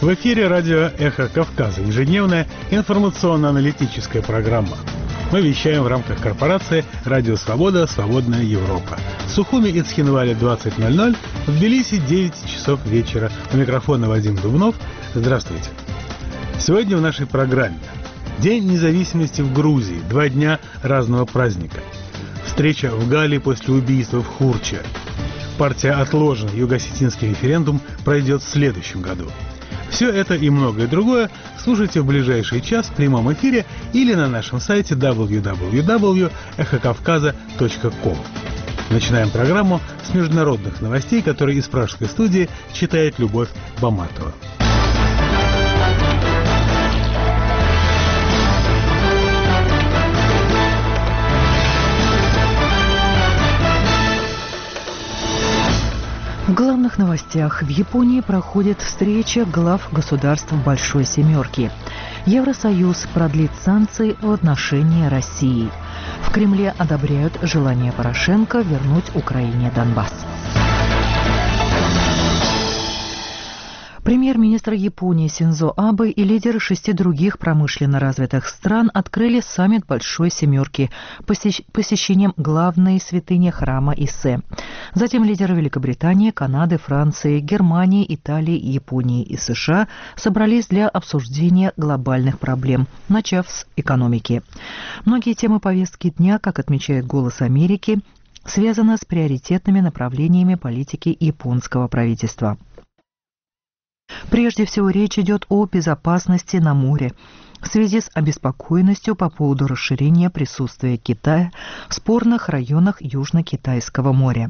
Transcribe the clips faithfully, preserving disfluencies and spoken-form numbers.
В эфире радио «Эхо Кавказа», ежедневная информационно-аналитическая программа. Мы вещаем в рамках корпорации «Радио Свобода. Свободная Европа». В Сухуми и Цхинвале двадцать ноль ноль, в Тбилиси девять часов вечера. У микрофона Вадим Дубнов. Здравствуйте. Сегодня в нашей программе День независимости в Грузии. Два дня разного праздника. Встреча в Галлии после убийства в Хурче. Партия отложена. Юго-осетинский референдум пройдет в следующем году. Все это и многое другое слушайте в ближайший час в прямом эфире или на нашем сайте дабл ю дабл ю дабл ю точка эхо кавказа точка ком. Начинаем программу с международных новостей, которые из пражской студии читает Любовь Баматова. В главных новостях. В Японии проходит встреча глав государств Большой Семерки. Евросоюз продлит санкции в отношении России. В Кремле одобряют желание Порошенко вернуть Украине Донбасс. Премьер-министр Японии Синдзо Абе и лидеры шести других промышленно развитых стран открыли саммит Большой Семерки посещением главной святыни храма Иссе. Затем лидеры Великобритании, Канады, Франции, Германии, Италии, Японии и США собрались для обсуждения глобальных проблем, начав с экономики. Многие темы повестки дня, как отмечает «Голос Америки», связаны с приоритетными направлениями политики японского правительства. Прежде всего, речь идет о безопасности на море в связи с обеспокоенностью по поводу расширения присутствия Китая в спорных районах Южно-Китайского моря.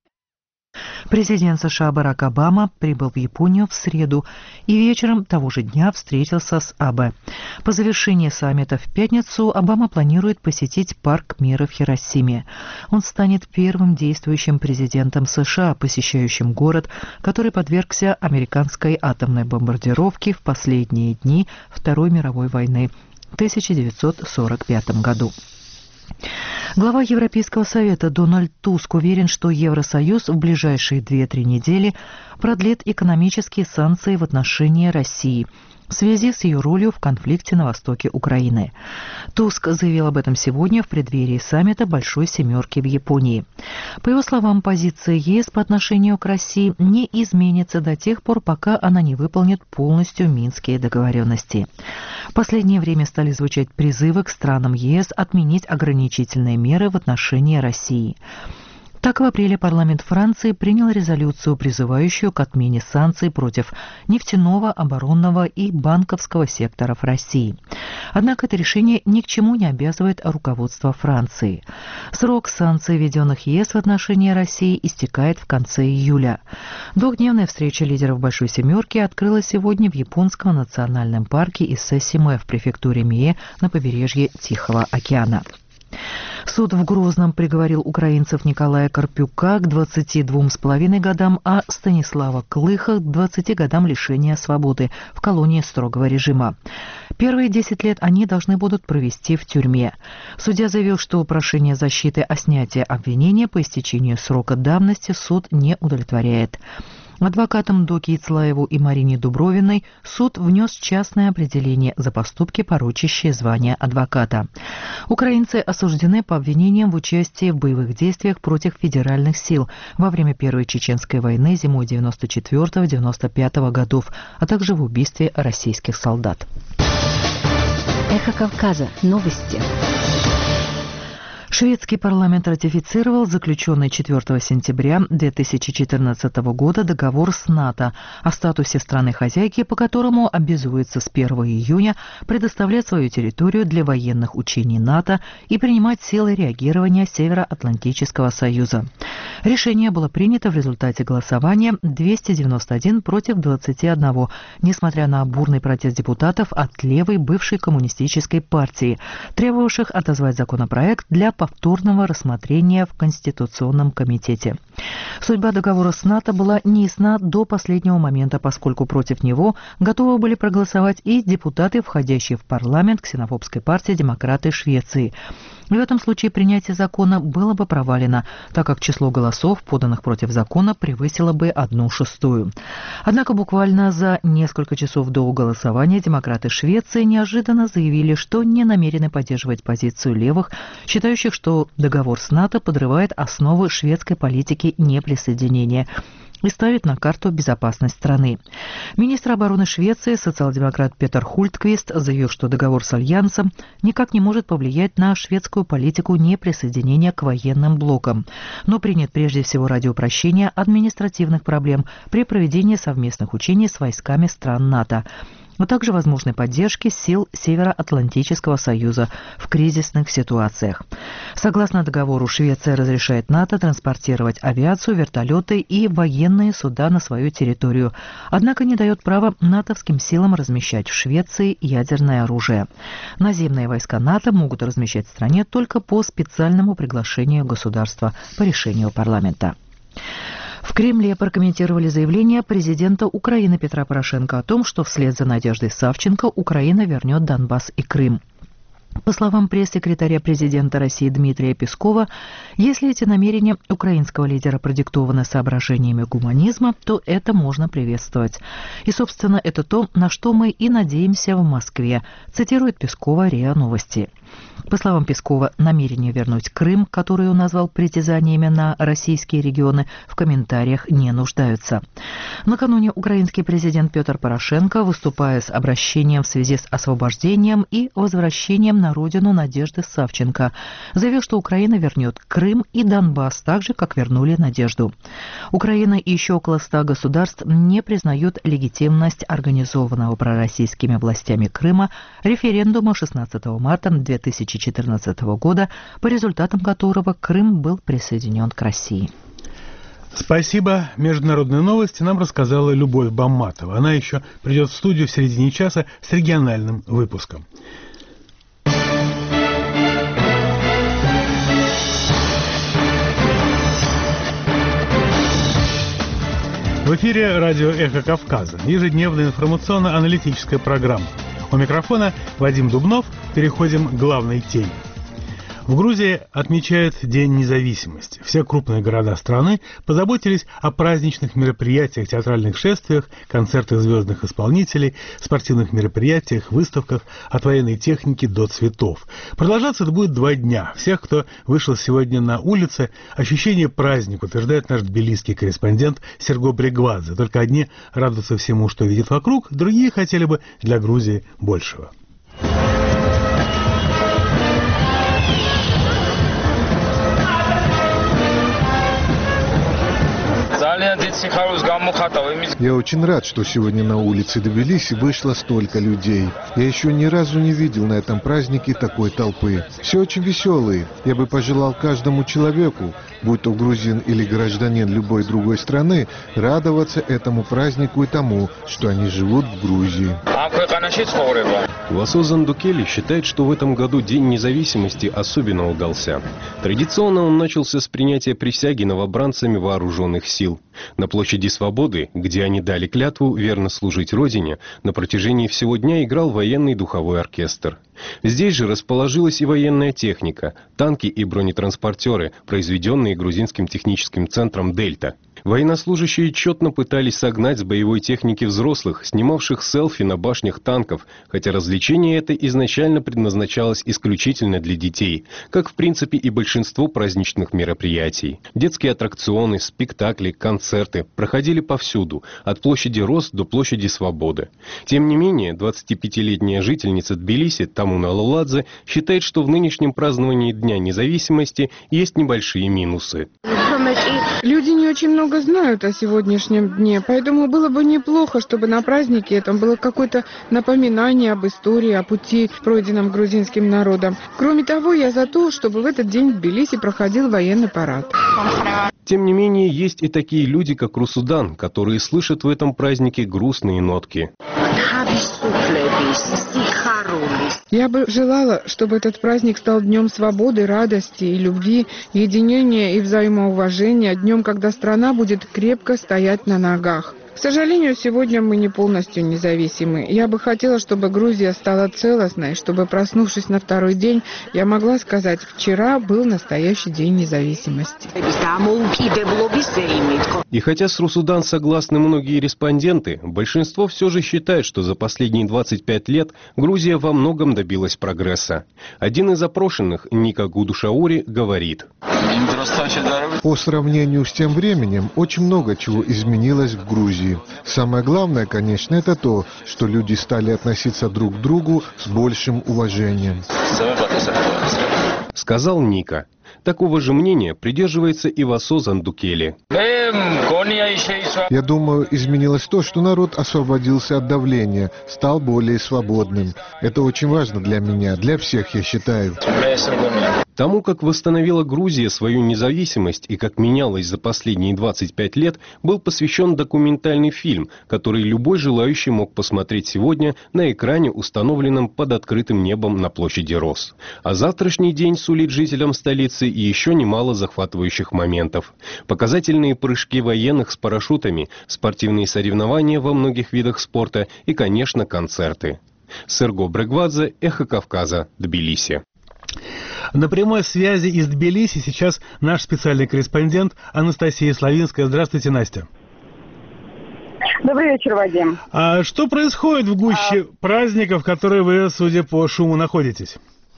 Президент США Барак Обама прибыл в Японию в среду и вечером того же дня встретился с Абе. По завершении саммита в пятницу Обама планирует посетить парк мира в Хиросиме. Он станет первым действующим президентом США, посещающим город, который подвергся американской атомной бомбардировке в последние дни Второй мировой войны в тысяча девятьсот сорок пятом году. Глава Европейского совета Дональд Туск уверен, что Евросоюз в ближайшие две-три недели продлит экономические санкции в отношении России в связи с ее ролью в конфликте на востоке Украины. Туск заявил об этом сегодня в преддверии саммита Большой Семерки в Японии. По его словам, позиция ЕС по отношению к России не изменится до тех пор, пока она не выполнит полностью минские договоренности. В последнее время стали звучать призывы к странам ЕС отменить ограничительные меры в отношении России. Так, в апреле парламент Франции принял резолюцию, призывающую к отмене санкций против нефтяного, оборонного и банковского секторов России. Однако это решение ни к чему не обязывает руководство Франции. Срок санкций, введенных ЕС в отношении России, истекает в конце июля. Двухдневная встреча лидеров Большой Семерки открылась сегодня в японском национальном парке Иссе-Симе в префектуре Мие на побережье Тихого океана. Суд в Грозном приговорил украинцев Николая Карпюка к двадцати двум с половиной годам, а Станислава Клыха к двадцати годам лишения свободы в колонии строгого режима. Первые десять лет они должны будут провести в тюрьме. Судья заявил, что прошение защиты о снятии обвинения по истечению срока давности суд не удовлетворяет. Адвокатам Доке Ицлаеву и Марине Дубровиной суд внес частное определение за поступки, порочащие звание адвоката. Украинцы осуждены по обвинениям в участии в боевых действиях против федеральных сил во время Первой Чеченской войны зимой девяносто четвёртого — девяносто пятого годов, а также в убийстве российских солдат. Эхо Кавказа. Новости. Шведский парламент ратифицировал заключенный четвёртого сентября две тысячи четырнадцатого года договор с НАТО о статусе страны-хозяйки, по которому обязуется с первого июня предоставлять свою территорию для военных учений НАТО и принимать силы реагирования Североатлантического союза. Решение было принято в результате голосования двести девяносто один против двадцати одного, несмотря на бурный протест депутатов от левой бывшей коммунистической партии, требовавших отозвать законопроект для повторного рассмотрения в Конституционном комитете. Судьба договора с НАТО была неясна до последнего момента, поскольку против него готовы были проголосовать и депутаты, входящие в парламент ксенофобской партии «Демократы Швеции». В этом случае принятие закона было бы провалено, так как число голосов, поданных против закона, превысило бы одну шестую. Однако буквально за несколько часов до голосования демократы Швеции неожиданно заявили, что не намерены поддерживать позицию левых, считающих, что договор с НАТО подрывает основы шведской политики неприсоединения и ставит на карту безопасность страны. Министр обороны Швеции, социал-демократ Петер Хультквист, заявил, что договор с Альянсом никак не может повлиять на шведскую политику неприсоединения к военным блокам, но принят прежде всего ради упрощения административных проблем при проведении совместных учений с войсками стран НАТО, а также возможной поддержки сил Североатлантического союза в кризисных ситуациях. Согласно договору, Швеция разрешает НАТО транспортировать авиацию, вертолеты и военные суда на свою территорию, однако не дает права натовским силам размещать в Швеции ядерное оружие. Наземные войска НАТО могут размещать в стране только по специальному приглашению государства по решению парламента. В Кремле прокомментировали заявление президента Украины Петра Порошенко о том, что вслед за Надеждой Савченко Украина вернет Донбасс и Крым. По словам пресс-секретаря президента России Дмитрия Пескова, если эти намерения украинского лидера продиктованы соображениями гуманизма, то это можно приветствовать. И, собственно, это то, на что мы и надеемся в Москве, цитирует Пескова РИА Новости. По словам Пескова, намерение вернуть Крым, который он назвал притязаниями на российские регионы, в комментариях не нуждаются. Накануне украинский президент Петр Порошенко, выступая с обращением в связи с освобождением и возвращением на родину Надежды Савченко, заявил, что Украина вернет Крым и Донбасс так же, как вернули Надежду. Украина и еще около ста государств не признают легитимность организованного пророссийскими властями Крыма референдума шестнадцатого марта две тысячи четырнадцатого года, по результатам которого Крым был присоединен к России. Спасибо. Международные новости нам рассказала Любовь Бамматова. Она еще придет в студию в середине часа с региональным выпуском. В эфире радио «Эхо Кавказа», ежедневная информационно-аналитическая программа. У микрофона Вадим Дубнов. Переходим к главной теме. В Грузии отмечают День независимости. Все крупные города страны позаботились о праздничных мероприятиях, театральных шествиях, концертах звездных исполнителей, спортивных мероприятиях, выставках от военной техники до цветов. Продолжаться это будет два дня. Всех, кто вышел сегодня на улицы, ощущение праздника, утверждает наш тбилисский корреспондент Серго Бригвадзе. Только одни радуются всему, что видят вокруг, другие хотели бы для Грузии большего. Я очень рад, что сегодня на улице Тбилиси вышло столько людей. Я еще ни разу не видел на этом празднике такой толпы. Все очень веселые. Я бы пожелал каждому человеку, будь то грузин или гражданин любой другой страны, радоваться этому празднику и тому, что они живут в Грузии. Васозан Дукели считает, что в этом году День независимости особенно удался. Традиционно он начался с принятия присяги новобранцами вооруженных сил. На площади Свободы, где они дали клятву верно служить Родине, на протяжении всего дня играл военный духовой оркестр. Здесь же расположилась и военная техника, танки и бронетранспортеры, произведенные грузинским техническим центром «Дельта». Военнослужащие четно пытались согнать с боевой техники взрослых, снимавших селфи на башнях танков, хотя развлечение это изначально предназначалось исключительно для детей, как в принципе и большинство праздничных мероприятий. Детские аттракционы, спектакли, концерты проходили повсюду, от площади Рос до площади Свободы. Тем не менее, двадцатипятилетняя жительница Тбилиси Тамуна Лоладзе считает, что в нынешнем праздновании Дня независимости есть небольшие минусы. Люди не очень много знают о сегодняшнем дне, поэтому было бы неплохо, чтобы на празднике этом было какое-то напоминание об истории, о пути, пройденном грузинским народом. Кроме того, я за то, чтобы в этот день в Тбилиси проходил военный парад. Тем не менее, есть и такие люди, как Русудан, которые слышат в этом празднике грустные нотки. Я бы желала, чтобы этот праздник стал днем свободы, радости и любви, единения и взаимоуважения, днем, когда страна будет крепко стоять на ногах. К сожалению, сегодня мы не полностью независимы. Я бы хотела, чтобы Грузия стала целостной, чтобы, проснувшись на второй день, я могла сказать, вчера был настоящий день независимости. И хотя с Русудан согласны многие респонденты, большинство все же считает, что за последние двадцать пять лет Грузия во многом добилась прогресса. Один из опрошенных, Ника Гудушаури, говорит: по сравнению с тем временем, очень много чего изменилось в Грузии. Самое главное, конечно, это то, что люди стали относиться друг к другу с большим уважением. Сказал Ника. Такого же мнения придерживается и Васо Зандукели. Я думаю, изменилось то, что народ освободился от давления, стал более свободным. Это очень важно для меня, для всех, я считаю. Тому, как восстановила Грузия свою независимость и как менялась за последние двадцать пять лет, был посвящен документальный фильм, который любой желающий мог посмотреть сегодня на экране, установленном под открытым небом на площади Рос. А завтрашний день сулит жителям столицы и еще немало захватывающих моментов. Показательные прыжки военных с парашютами, спортивные соревнования во многих видах спорта и, конечно, концерты. Серго Брегвадзе, Эхо Кавказа, Тбилиси. На прямой связи из Тбилиси сейчас наш специальный корреспондент Анастасия Славинская. Здравствуйте, Настя. Добрый вечер, Вадим. А что происходит в гуще а... праздников, в которой вы, судя по шуму, находитесь?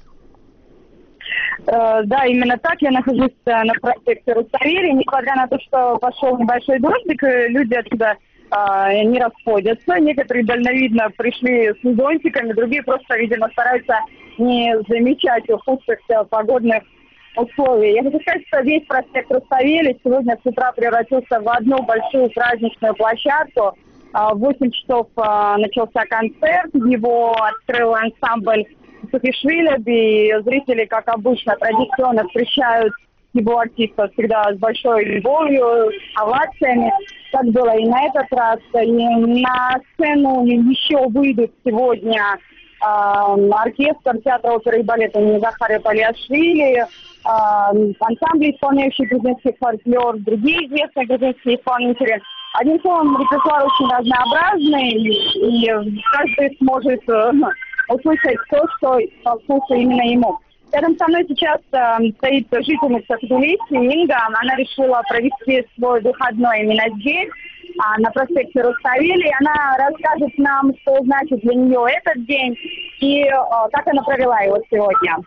Э, да, именно так. Я нахожусь на проспекте Руставели. Несмотря на то, что пошел небольшой дождик, люди отсюда э, не расходятся. Некоторые дальновидно пришли с зонтиками, другие просто, видимо, стараются не замечать ухудшихся погодных условий. Я хочу сказать, что весь проспект Руставели сегодня с утра превратился в одну большую праздничную площадку. В восемь часов начался концерт, его открыл ансамбль Сухишвили, и зрители, как обычно, традиционно встречают его артистов всегда с большой любовью, с овациями. Так было и на этот раз. И на сцену еще выйдут сегодня оркестр театра оперы и балета имени Захария Палиашвили, ансамбли, исполняющие грузинский фольклор, другие известные грузинские исполнители. Одним словом, репертуар очень разнообразный, и каждый сможет услышать то, что по вкусу именно ему. Рядом со мной сейчас э, стоит жительница Тбилиси, Инга. Она решила провести свой выходной именно здесь, а, на проспекте Руставели. Она расскажет нам, что значит для нее этот день и э, как она провела его сегодня.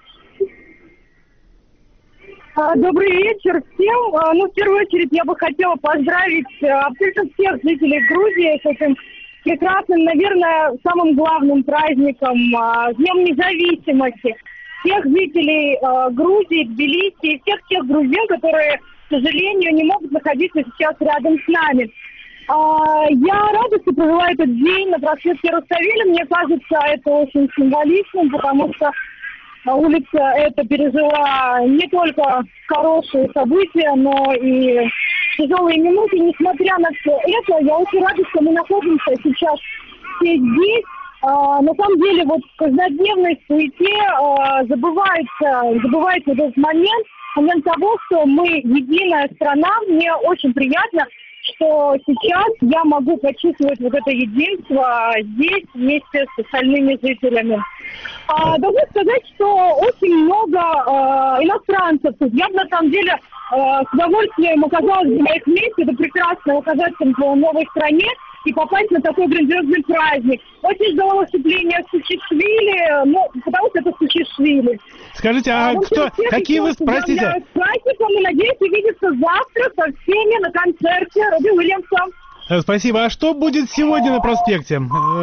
Добрый вечер всем. Ну, в первую очередь я бы хотела поздравить абсолютно всех жителей Грузии с этим прекрасным, наверное, самым главным праздником, Днем независимости. Всех жителей э, Грузии, Тбилиси и всех тех грузин, которые, к сожалению, не могут находиться сейчас рядом с нами. Э, я рада, что провела этот день на проспекте Руставели. Мне кажется, это очень символично, потому что улица эта пережила не только хорошие события, но и тяжелые минуты. Несмотря на все это, я очень рада, что мы находимся сейчас все здесь. Uh, на самом деле, вот в каждодневной суете uh, забывается, забывается этот момент, момент того, что мы единая страна. Мне очень приятно, что сейчас я могу почувствовать вот это единство здесь вместе с остальными жителями. Uh, должна сказать, что очень много uh, иностранцев. Я бы на самом деле uh, с удовольствием оказалась на их месте. Это прекрасно оказаться в новой стране и попасть на такой грандиозный праздник. Очень ждала выступления Сухишвили, ну, потому что это Сухишвили. Скажите, а, а кто, какие вы, простите? С праздником и надеюсь увидеться завтра со всеми на концерте Робби Уильямса. Спасибо. А что будет сегодня на проспекте?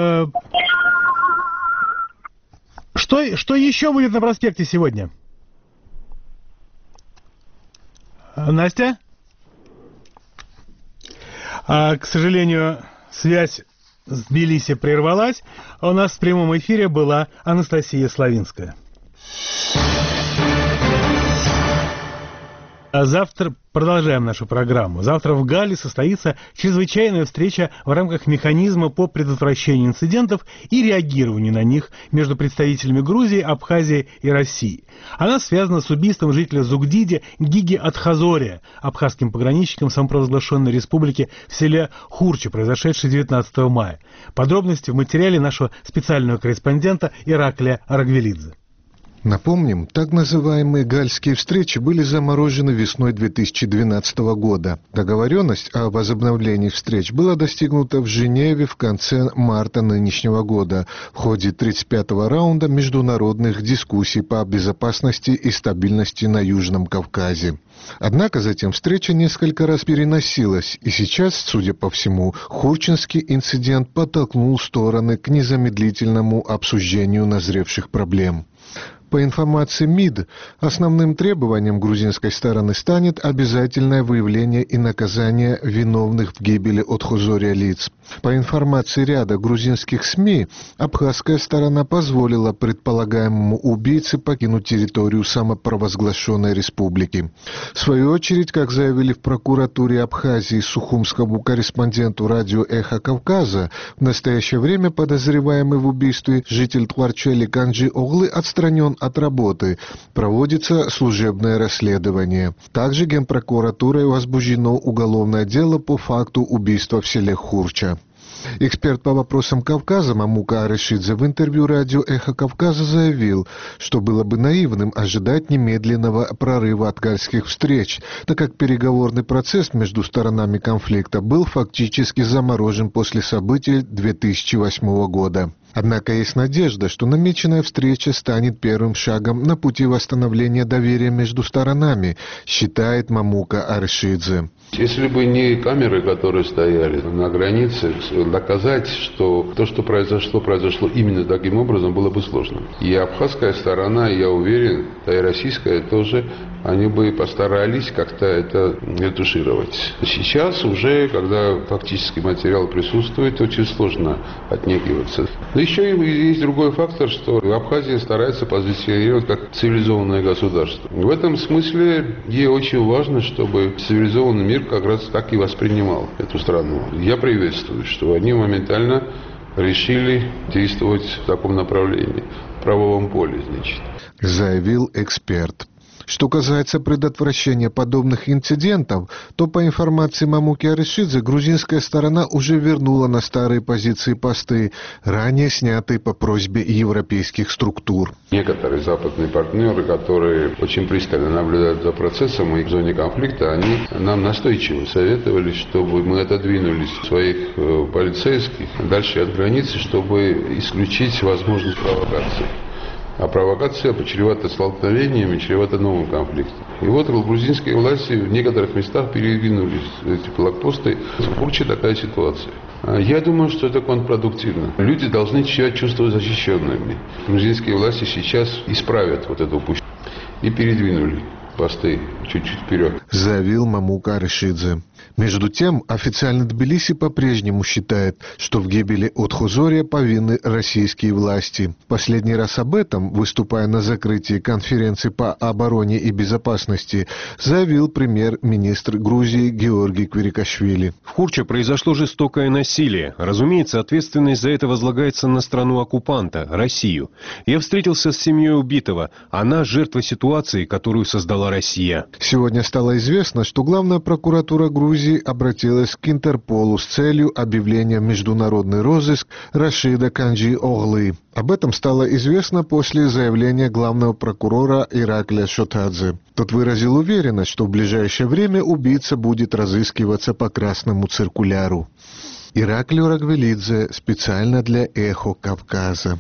Что, что еще будет на проспекте сегодня? Настя? А, к сожалению, связь с Тбилиси прервалась. У нас в прямом эфире была Анастасия Славинская. А завтра продолжаем нашу программу. Завтра в Галле состоится чрезвычайная встреча в рамках механизма по предотвращению инцидентов и реагированию на них между представителями Грузии, Абхазии и России. Она связана с убийством жителя Зугдиди Гиги Атхазория, абхазским пограничником самопровозглашенной республики в селе Хурча, произошедшей девятнадцатого мая. Подробности в материале нашего специального корреспондента Ираклия Арагвелидзе. Напомним, так называемые гальские встречи были заморожены весной две тысячи двенадцатого года. Договоренность о возобновлении встреч была достигнута в Женеве в конце марта нынешнего года в ходе тридцать пятого раунда международных дискуссий по безопасности и стабильности на Южном Кавказе. Однако затем встреча несколько раз переносилась, и сейчас, судя по всему, хурчинский инцидент подтолкнул стороны к незамедлительному обсуждению назревших проблем. По информации МИД, основным требованием грузинской стороны станет обязательное выявление и наказание виновных в гибели Атхазория лиц. По информации ряда грузинских СМИ, абхазская сторона позволила предполагаемому убийце покинуть территорию самопровозглашенной республики. В свою очередь, как заявили в прокуратуре Абхазии сухумскому корреспонденту радио «Эхо Кавказа», в настоящее время подозреваемый в убийстве житель Тхварчели Канджи Оглы отстранен от работы. Проводится служебное расследование. Также Генпрокуратурой возбуждено уголовное дело по факту убийства в селе Хурча. Эксперт по вопросам Кавказа Мамука Арышидзе в интервью радио «Эхо Кавказа» заявил, что было бы наивным ожидать немедленного прорыва от гальских встреч, так как переговорный процесс между сторонами конфликта был фактически заморожен после событий две тысячи восьмого года. Однако есть надежда, что намеченная встреча станет первым шагом на пути восстановления доверия между сторонами, считает Мамука Арышидзе. Если бы не камеры, которые стояли на границе, доказать, что то, что произошло, произошло именно таким образом, было бы сложно. И абхазская сторона, я уверен, да и российская тоже, они бы постарались как-то это ретушировать. Сейчас уже, когда фактический материал присутствует, очень сложно отнекиваться. Но еще есть другой фактор, что Абхазия старается позиционировать как цивилизованное государство. В этом смысле ей очень важно, чтобы цивилизованный мир как раз так и воспринимал эту страну. Я приветствую, что они моментально решили действовать в таком направлении, в правовом поле, значит. Заявил эксперт. Что касается предотвращения подобных инцидентов, то по информации Мамуки Арышидзе, грузинская сторона уже вернула на старые позиции посты, ранее снятые по просьбе европейских структур. Некоторые западные партнеры, которые очень пристально наблюдают за процессом и в зоне конфликта, они нам настойчиво советовали, чтобы мы отодвинулись своих полицейских дальше от границы, чтобы исключить возможность провокации. А провокация чревата столкновениями, чревата новым конфликтом. И вот грузинские власти в некоторых местах передвинулись эти блокпосты. В Хурче такая ситуация. Я думаю, что это контрпродуктивно. Люди должны себя чувствовать защищенными. Грузинские власти сейчас исправят вот это упущение. И передвинули посты чуть-чуть вперед. Заявил Мамука Арышидзе. Между тем, официально Тбилиси по-прежнему считает, что в гибели Атхазория повинны российские власти. Последний раз об этом, выступая на закрытии конференции по обороне и безопасности, заявил премьер-министр Грузии Георгий Квирикашвили. В Хурче произошло жестокое насилие. Разумеется, ответственность за это возлагается на страну-оккупанта, Россию. Я встретился с семьей убитого. Она жертва ситуации, которую создала Россия. Сегодня стало известно, что главная прокуратура Грузии обратилась к Интерполу с целью объявления в международный розыск Рашида Канджи Оглы. Об этом стало известно после заявления главного прокурора Ираклия Шотадзе. Тот выразил уверенность, что в ближайшее время убийца будет разыскиваться по красному циркуляру. Ираклий Арагвелидзе специально для «Эхо Кавказа».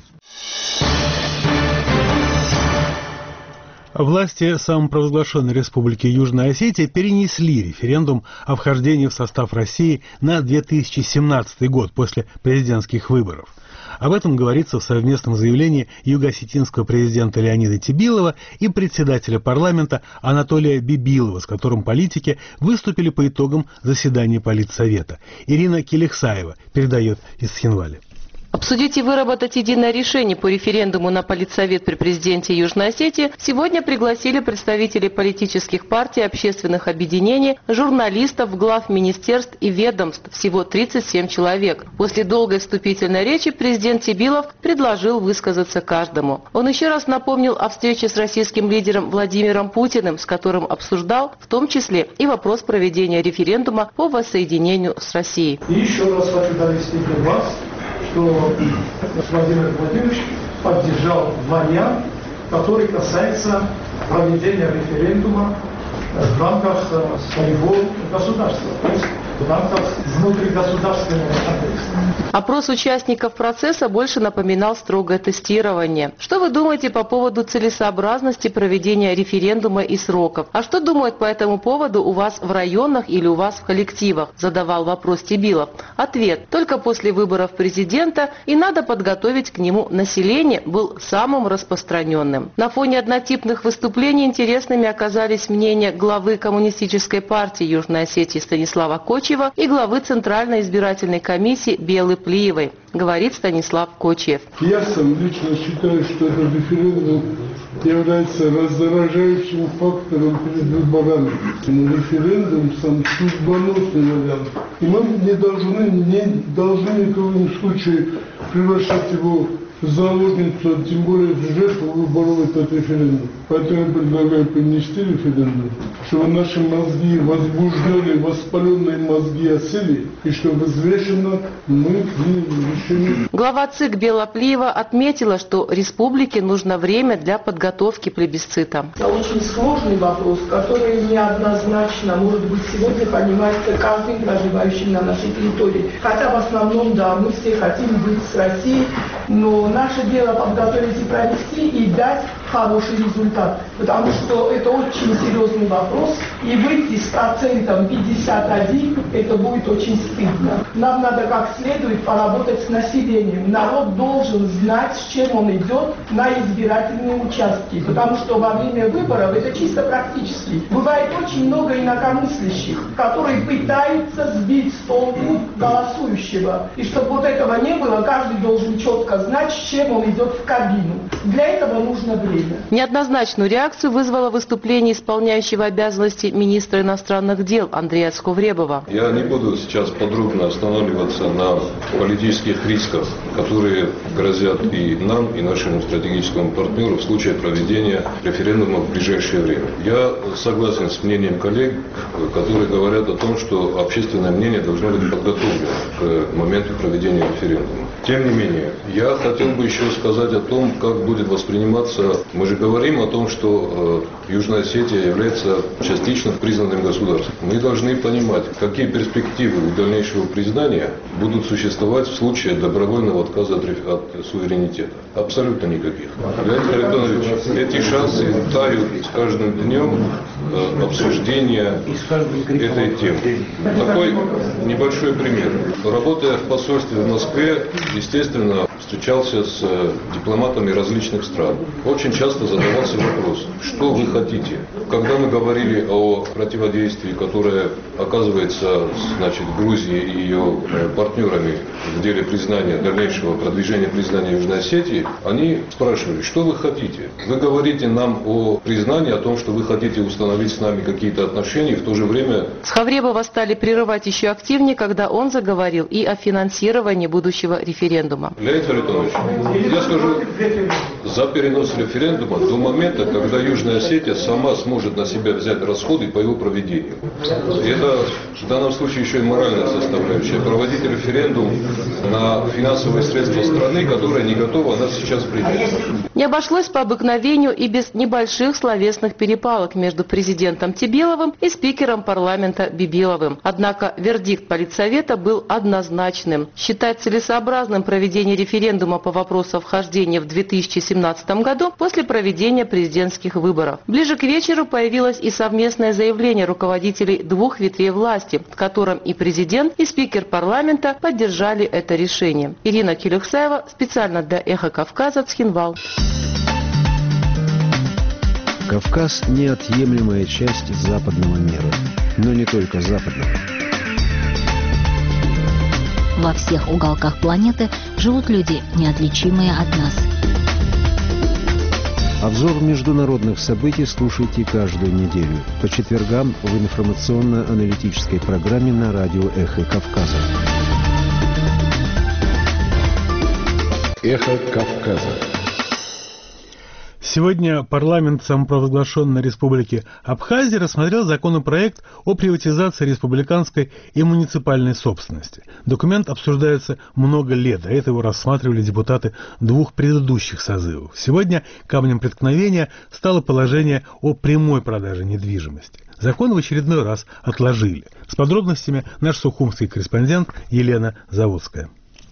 Власти самопровозглашенной Республики Южная Осетия перенесли референдум о вхождении в состав России на две тысячи семнадцатый год после президентских выборов. Об этом говорится в совместном заявлении юго-осетинского президента Леонида Тибилова и председателя парламента Анатолия Бибилова, с которым политики выступили по итогам заседания Политсовета. Ирина Келихсаева передает из Схинвали. Обсудить и выработать единое решение по референдуму на политсовет при президенте Южной Осетии сегодня пригласили представителей политических партий, общественных объединений, журналистов, глав министерств и ведомств, всего тридцать семь человек. После долгой вступительной речи президент Тебилов предложил высказаться каждому. Он еще раз напомнил о встрече с российским лидером Владимиром Путиным, с которым обсуждал в том числе и вопрос проведения референдума по воссоединению с Россией. И еще раз хочу довести до вас, что Владимир Владимирович поддержал вариант, который касается проведения референдума в рамках своего государства, то есть в рамках внутригосударственного контекста. Опрос участников процесса больше напоминал строгое тестирование. Что вы думаете по поводу целесообразности проведения референдума и сроков? А что думают по этому поводу у вас в районах или у вас в коллективах? Задавал вопрос Тебилов. Ответ: только после выборов президента и надо подготовить к нему население, был самым распространенным. На фоне однотипных выступлений интересными оказались мнения главы Коммунистической партии Южной Осетии Станислава Кочева и главы Центральной избирательной комиссии Белы Плиевой, говорит Станислав Кочев. Я сам лично считаю, что этот референдум является раздражающим фактором перед выборами. Референдум сам судьбоносный вариант. И мы не должны, не должны ни в коем случае превращать его в заложницу, тем более в жертву выборов этот референдум. Поэтому я предлагаю принести референдум, чтобы наши мозги, возбужденные, воспаленные мозги осели, и чтобы взвешенно мы приняли решение. Глава ЦИК Бела Плиева отметила, что республике нужно время для подготовки плебисцита. Это очень сложный вопрос, который неоднозначно, может быть, сегодня понимается каждым проживающим на нашей территории. Хотя в основном, да, мы все хотим быть с Россией, но наше дело подготовить и провести, и дать хороший результат. Потому что это очень серьезный вопрос, и выйти с процентом пятьдесят один, это будет очень стыдно. Нам надо как следует поработать с населением. Народ должен знать, с чем он идет на избирательные участки. Потому что во время выборов, это чисто практически, бывает очень много инакомыслящих, которые пытаются сбить с толку голосующего. И чтобы вот этого не было, каждый должен четко знать, с чем он идет в кабину. Для этого нужно время. Неоднозначную реакцию вызвало выступление исполняющего обязанности министра иностранных дел Андрея Сховребова. Я не буду сейчас подробно останавливаться на политических рисках, которые грозят и нам, и нашему стратегическому партнеру в случае проведения референдума в ближайшее время. Я согласен с мнением коллег, которые говорят о том, что общественное мнение должно быть подготовлено к моменту проведения референдума. Тем не менее, я хотел бы еще сказать о том, как будет восприниматься. Мы же говорим о том, что э, Южная Осетия является частично признанным государством. Мы должны понимать, какие перспективы у дальнейшего признания будут существовать в случае добровольного отказа от, от суверенитета. Абсолютно никаких. Леонид Харитонович, эти шансы тают с каждым днем э, обсуждения этой темы. Такой небольшой пример. Работая в посольстве в Москве, естественно, встречался с дипломатами различных стран. Очень часто задавался вопрос, что вы хотите? Когда мы говорили о противодействии, которое оказывается, значит, Грузией и ее партнерами в деле признания, дальнейшего продвижения признания Южной Осетии, они спрашивали, что вы хотите? Вы говорите нам о признании, о том, что вы хотите установить с нами какие-то отношения, и в то же время... Сховребова стали прерывать еще активнее, когда он заговорил и о финансировании будущего референдума. Леонид Харитонович, я скажу, за перенос референдума до момента, когда Южная Осетия сама сможет на себя взять расходы по его проведению. И это в данном случае еще и моральная составляющая. Проводить референдум на финансовые средства страны, которая не готова нас сейчас принять. Не обошлось по обыкновению и без небольших словесных перепалок между президентом Тебиловым и спикером парламента Бибиловым. Однако вердикт Политсовета был однозначным. Считать целесообразным проведение референдума по вопросу вхождения в две тысячи семнадцатом году после проведения президентских выборов. Ближе к вечеру появилось и совместное заявление руководителей двух ветвей власти, в котором и президент, и спикер парламента поддержали это решение. Ирина Келюхсаева, специально для «Эхо Кавказа», Цхинвал. Кавказ – неотъемлемая часть западного мира, но не только западного. Во всех уголках планеты живут люди, неотличимые от нас. Обзор международных событий слушайте каждую неделю по четвергам в информационно-аналитической программе на радио «Эхо Кавказа». «Эхо Кавказа». Сегодня парламент самопровозглашенной республики Абхазия рассмотрел законопроект о приватизации республиканской и муниципальной собственности. Документ обсуждается много лет, до этого рассматривали депутаты двух предыдущих созывов. Сегодня камнем преткновения стало положение о прямой продаже недвижимости. Закон в очередной раз отложили. С подробностями наш сухумский корреспондент Елена Заводская.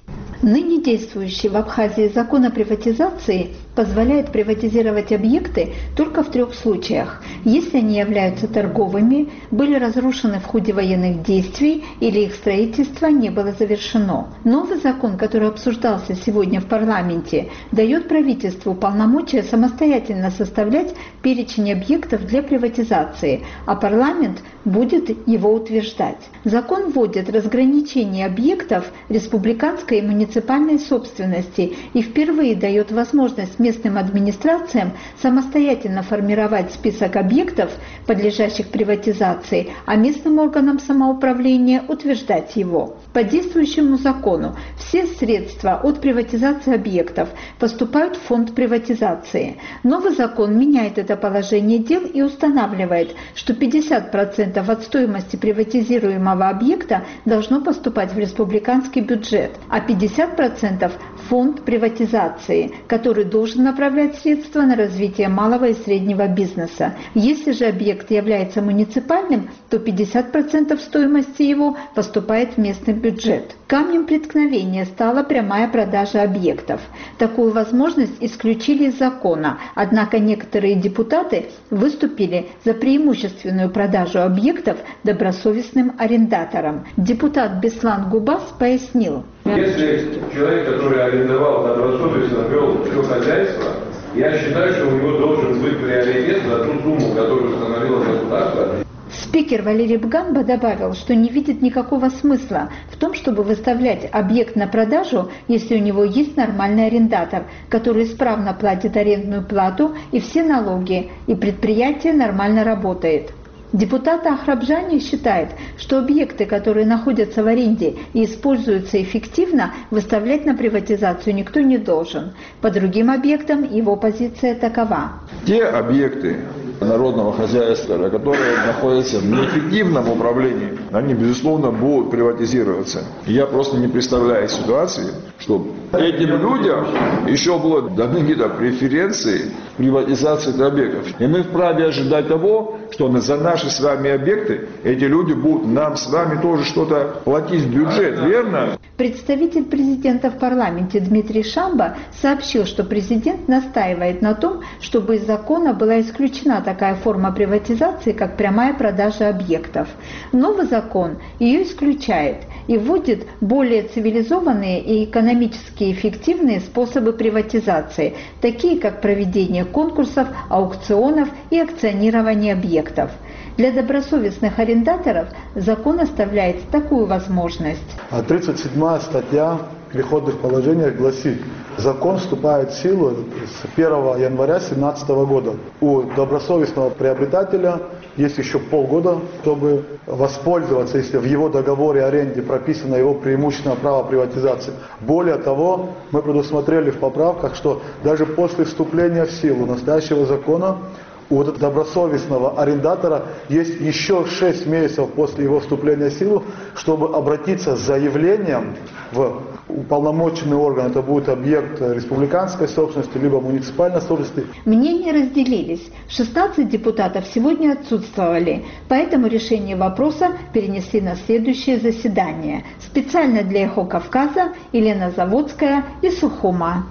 Ныне действующий в Абхазии закон о приватизации позволяет приватизировать объекты только в трех случаях: если они являются торговыми, были разрушены в ходе военных действий или их строительство не было завершено. Новый закон, который обсуждался сегодня в парламенте, дает правительству полномочия самостоятельно составлять перечень объектов для приватизации, а парламент будет его утверждать. Закон вводит разграничение объектов республиканской и муниципальной собственности и впервые дает возможность местным администрациям самостоятельно формировать список объектов, подлежащих приватизации, а местным органам самоуправления утверждать его. По действующему закону все средства от приватизации объектов поступают в фонд приватизации. Новый закон меняет это положение дел и устанавливает, что пятьдесят процентов от стоимости приватизируемого объекта должно поступать в республиканский бюджет, а пятьдесят процентов в фонд приватизации, который должен направлять средства на развитие малого и среднего бизнеса. Если же объект является муниципальным, то пятьдесят процентов стоимости его поступает в местный бюджет. Камнем преткновения стала прямая продажа объектов. Такую возможность исключили из закона, однако некоторые депутаты выступили за преимущественную продажу объектов добросовестным арендаторам. Депутат Беслан Губас пояснил. Если человек, который арендовал добросовестно, вел все хозяйство, я считаю, что у него должен быть приоритет за ту сумму, которую установило государство. Спикер Валерий Бганба добавил, что не видит никакого смысла в том, чтобы выставлять объект на продажу, если у него есть нормальный арендатор, который исправно платит арендную плату и все налоги, и предприятие нормально работает. Депутат Ахрабжани считает, что объекты, которые находятся в аренде и используются эффективно, выставлять на приватизацию никто не должен. По другим объектам его позиция такова. Те объекты народного хозяйства, которые находятся в неэффективном управлении, они, безусловно, будут приватизироваться. Я просто не представляю ситуации, что этим людям еще будут даны какие-то преференции приватизации этих объектов. И мы вправе ожидать того, что за наши с вами объекты эти люди будут нам с вами тоже что-то платить в бюджет, верно? Представитель президента в парламенте Дмитрий Шамба сообщил, что президент настаивает на том, чтобы из закона была исключена такая форма приватизации, как прямая продажа объектов. Новый закон ее исключает и вводит более цивилизованные и экономически эффективные способы приватизации, такие как проведение конкурсов, аукционов и акционирование объектов. Для добросовестных арендаторов закон оставляет такую возможность. тридцать седьмая статья переходных положений гласит: закон вступает в силу с первого января две тысячи семнадцатого года. У добросовестного приобретателя есть еще полгода, чтобы воспользоваться, если в его договоре аренды прописано его преимущественное право приватизации. Более того, мы предусмотрели в поправках, что даже после вступления в силу настоящего закона у добросовестного арендатора есть еще шесть месяцев после его вступления в силу, чтобы обратиться с заявлением в уполномоченный орган. Это будет объект республиканской собственности, либо муниципальной собственности. Мнения разделились. шестнадцать депутатов сегодня отсутствовали, поэтому решение вопроса перенесли на следующее заседание. Специально для «Эхо Кавказа» Елена Заводская из Сухума.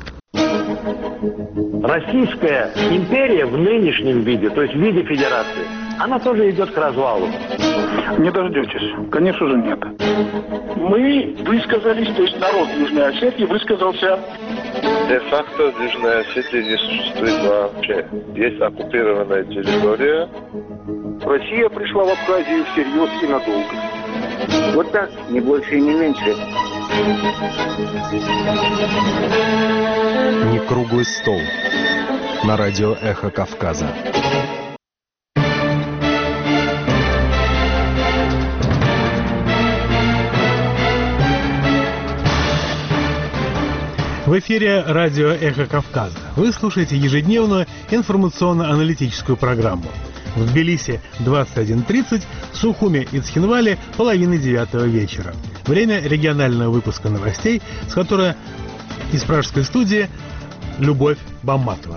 Российская империя в нынешнем виде, то есть в виде федерации, она тоже идет к развалу. Не дождетесь. Конечно же нет. Мы высказались, то есть народ Южной Осетии высказался. Де-факто Южная Осетия не существует вообще. Есть оккупированная территория. Россия пришла в Абхазию всерьез и надолго. Вот так, не больше и не меньше. Не круглый стол. На радио «Эхо Кавказа». В эфире радио «Эхо Кавказа». Вы слушаете ежедневную информационно-аналитическую программу. В Тбилиси двадцать один тридцать, в Сухуме и Цхинвале половины девятого вечера. Время регионального выпуска новостей, с которой из пражской студии Любовь Бамматова.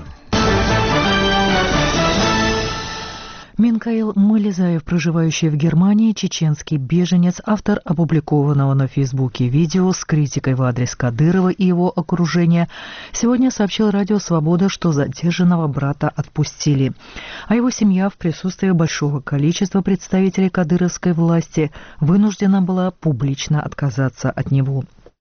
Минкаил Мализаев, проживающий в Германии, чеченский беженец, автор опубликованного на Фейсбуке видео с критикой в адрес Кадырова и его окружения, сегодня сообщил радио «Свобода», что задержанного брата отпустили. А его семья в присутствии большого количества представителей кадыровской власти вынуждена была публично отказаться от него.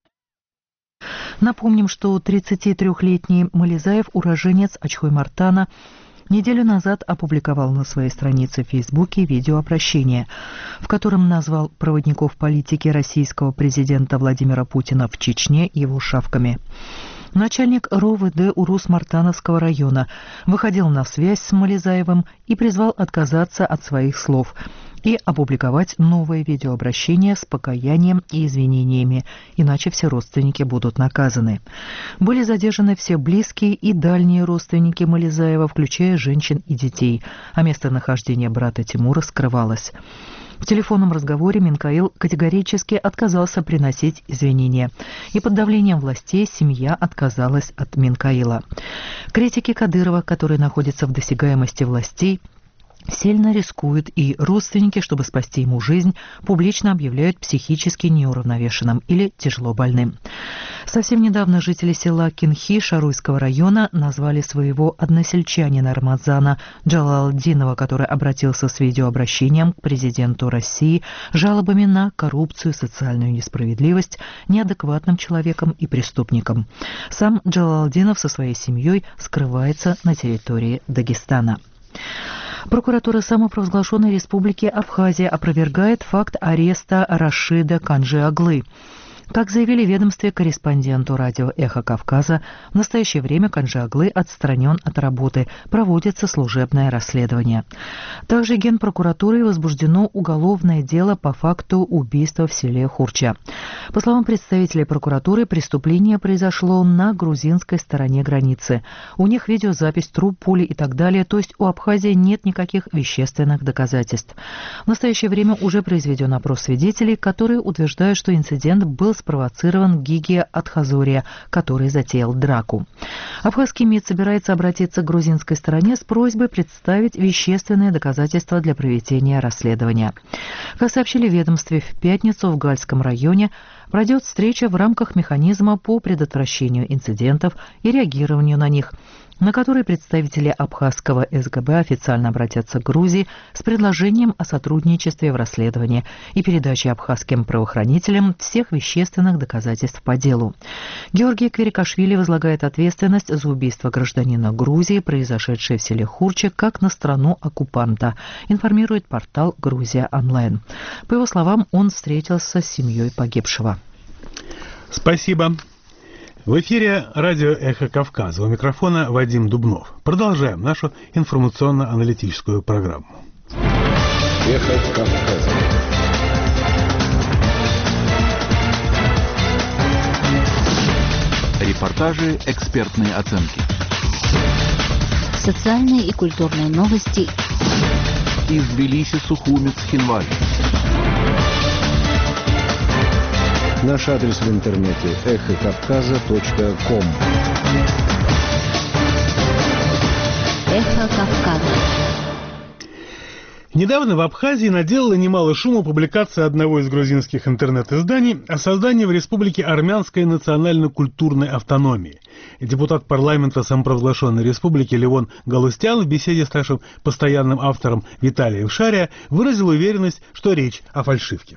Напомним, что тридцатитрёхлетний Мализаев, уроженец Ачхой-Мартана, неделю назад опубликовал на своей странице в Фейсбуке видеообращение, в котором назвал проводников политики российского президента Владимира Путина в Чечне его шавками. Начальник РОВД Урус-Мартановского района выходил на связь с Мализаевым и призвал отказаться от своих слов и опубликовать новое видеообращение с покаянием и извинениями, иначе все родственники будут наказаны. Были задержаны все близкие и дальние родственники Мализаева, включая женщин и детей, а местонахождение брата Тимура скрывалось. В телефонном разговоре Минкаил категорически отказался приносить извинения, и под давлением властей семья отказалась от Минкаила. Критики Кадырова, которые находятся в досягаемости властей, сильно рискуют, и родственники, чтобы спасти ему жизнь, публично объявляют психически неуравновешенным или тяжело больным. Совсем недавно жители села Кинхи Шаруйского района назвали своего односельчанина Рамазана Джалалдинова, который обратился с видеообращением к президенту России, жалобами на коррупцию, социальную несправедливость, неадекватным человеком и преступником. Сам Джалалдинов со своей семьей скрывается на территории Дагестана. Прокуратура самопровозглашенной республики Абхазия опровергает факт ареста Рашида Канжи-Аглы. Как заявили в ведомстве корреспонденту радио «Эхо Кавказа», в настоящее время Канжи-Аглы отстранен от работы, проводится служебное расследование. Также Генпрокуратурой возбуждено уголовное дело по факту убийства в селе Хурча. По словам представителей прокуратуры, преступление произошло на грузинской стороне границы. У них видеозапись, труп, пули и так далее, то есть у Абхазии нет никаких вещественных доказательств. В настоящее время уже произведен опрос свидетелей, которые утверждают, что инцидент был спровоцирован Гиги Атхазория, который затеял драку. Абхазский МИД собирается обратиться к грузинской стороне с просьбой представить вещественные доказательства для проведения расследования. Как сообщили в ведомстве, в пятницу в Гальском районе пройдет встреча в рамках механизма по предотвращению инцидентов и реагированию на них, на которой представители абхазского СГБ официально обратятся к Грузии с предложением о сотрудничестве в расследовании и передаче абхазским правоохранителям всех вещественных доказательств по делу. Георгий Кверикашвили возлагает ответственность за убийство гражданина Грузии, произошедшее в селе Хурча, как на страну оккупанта, информирует портал «Грузия онлайн». По его словам, он встретился с семьей погибшего. Спасибо. В эфире радио «Эхо Кавказа». У микрофона Вадим Дубнов. Продолжаем нашу информационно-аналитическую программу. «Эхо Кавказа». Репортажи, экспертные оценки. Социальные и культурные новости. Из Тбилиси, Сухуми, Цхинвали. Наш адрес в интернете эхо кавказа точка ком. Эхо Кавказа. Недавно в Абхазии наделала немало шума публикация одного из грузинских интернет-изданий о создании в республике армянской национально-культурной автономии. Депутат парламента самопровозглашенной республики Левон Галустян в беседе с нашим постоянным автором Виталием Шария выразил уверенность, что речь о фальшивке.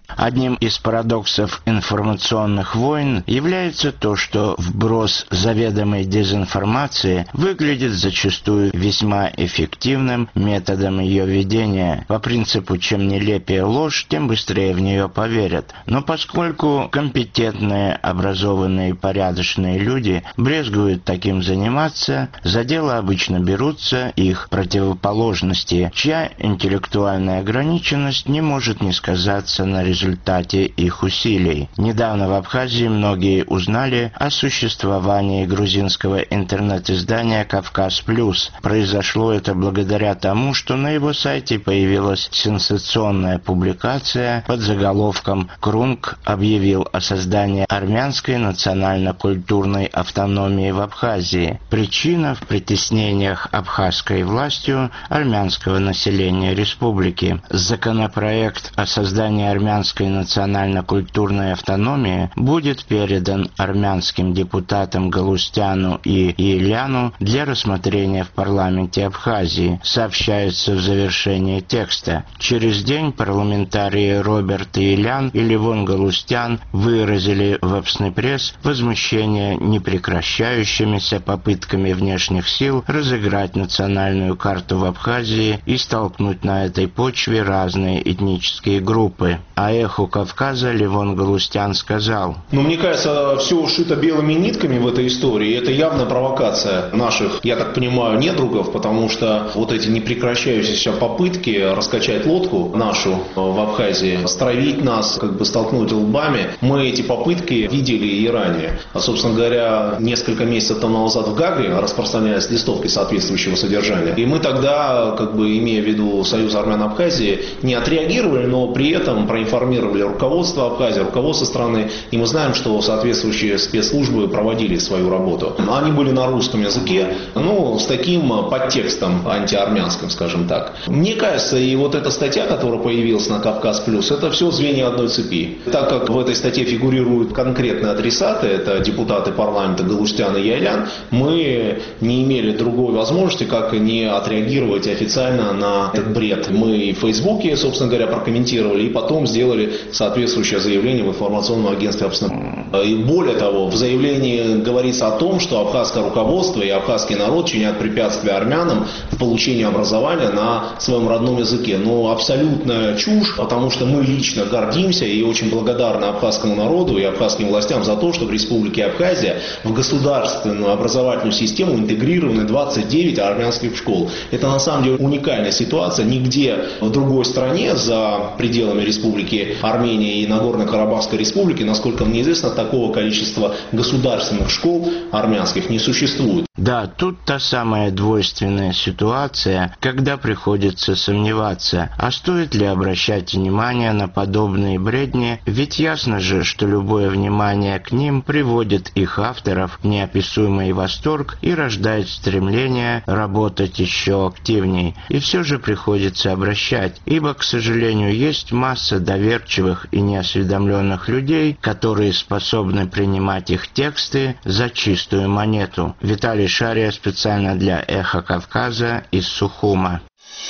Одним из парадоксов информационных войн является то, что вброс заведомой дезинформации выглядит зачастую весьма эффективным методом ее ведения. По принципу «чем нелепее ложь, тем быстрее в нее поверят». Но поскольку компетентные, образованные, порядочные люди брезгуют таким заниматься, за дело обычно берутся их противоположности, чья интеллектуальная ограниченность не может не сказаться на результате результате их усилий. Недавно в Абхазии многие узнали о существовании грузинского интернет-издания «Кавказ Плюс». Произошло это благодаря тому, что на его сайте появилась сенсационная публикация под заголовком «Крунг объявил о создании армянской национально-культурной автономии в Абхазии. Причина в притеснениях абхазской властью армянского населения республики». Законопроект о создании армянской национально-культурной автономии будет передан армянским депутатам Галустяну и Еляну для рассмотрения в парламенте Абхазии, сообщается в завершении текста. Через день парламентарии Роберт Елян и Левон Галустян выразили в Апснепресс возмущение непрекращающимися попытками внешних сил разыграть национальную карту в Абхазии и столкнуть на этой почве разные этнические группы. А «Эху Кавказа» Левон Галустян сказал: «Но мне кажется, все ушито белыми нитками в этой истории. Это явная провокация наших, я так понимаю, недругов, потому что вот эти непрекращающиеся попытки раскачать лодку нашу в Абхазии, стравить нас, как бы столкнуть лбами, мы эти попытки видели и ранее. А, собственно говоря, несколько месяцев тому назад в Гагре распространялись листовки соответствующего содержания. И мы тогда, как бы имея в виду Союз армян Абхазии, не отреагировали, но при этом проинформировали руководство Абхазии, руководство страны, и мы знаем, что соответствующие спецслужбы проводили свою работу. Они были на русском языке, ну, с таким подтекстом антиармянским, скажем так. Мне кажется, и вот эта статья, которая появилась на «Кавказ Плюс», это все звенья одной цепи. Так как в этой статье фигурируют конкретные адресаты, это депутаты парламента Галустян и Яйлян, мы не имели другой возможности, как не отреагировать официально на этот бред. Мы и в Фейсбуке, собственно говоря, прокомментировали, и потом сделали соответствующее заявление в информационном агентстве Апснепресс. И более того, в заявлении говорится о том, что абхазское руководство и абхазский народ чинят препятствия армянам в получении образования на своем родном языке. Но абсолютная чушь, потому что мы лично гордимся и очень благодарны абхазскому народу и абхазским властям за то, что в Республике Абхазия в государственную образовательную систему интегрированы двадцать девять армянских школ. Это на самом деле уникальная ситуация. Нигде в другой стране за пределами Республики Армения и Нагорно-Карабахской Республики, насколько мне известно, такого количества государственных школ армянских не существует. Да, тут та самая двойственная ситуация, когда приходится сомневаться, а стоит ли обращать внимание на подобные бредни, ведь ясно же, что любое внимание к ним приводит их авторов в неописуемый восторг и рождает стремление работать еще активней. И все же приходится обращать, ибо, к сожалению, есть масса доверчивых и неосведомленных людей, которые способны принимать их тексты за чистую монету. Виталий Шария специально для «Эхо Кавказа» из Сухума.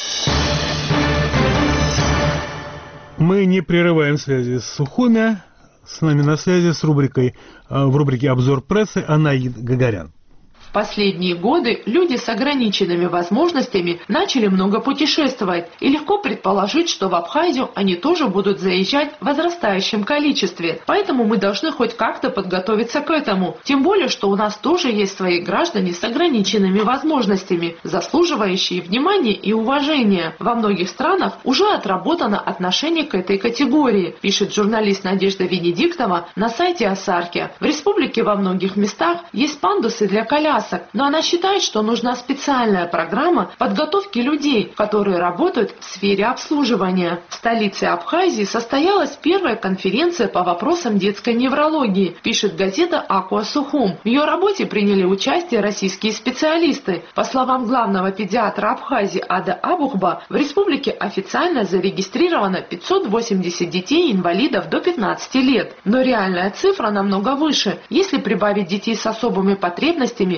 Мы не прерываем связи с Сухуми. С нами на связи с рубрикой, в рубрике «Обзор прессы» Анаид Гагарян. В последние годы люди с ограниченными возможностями начали много путешествовать, и легко предположить, что в Абхазию они тоже будут заезжать в возрастающем количестве. Поэтому мы должны хоть как-то подготовиться к этому. Тем более, что у нас тоже есть свои граждане с ограниченными возможностями, заслуживающие внимания и уважения. Во многих странах уже отработано отношение к этой категории, пишет журналист Надежда Венедиктова на сайте Асарки. В республике во многих местах есть пандусы для колясок, но она считает, что нужна специальная программа подготовки людей, которые работают в сфере обслуживания. В столице Абхазии состоялась первая конференция по вопросам детской неврологии, пишет газета «Акуа Сухум». В ее работе приняли участие российские специалисты. По словам главного педиатра Абхазии Ада Абухба, в республике официально зарегистрировано пятьсот восемьдесят детей-инвалидов до пятнадцати лет. Но реальная цифра намного выше. Если прибавить детей с особыми потребностями,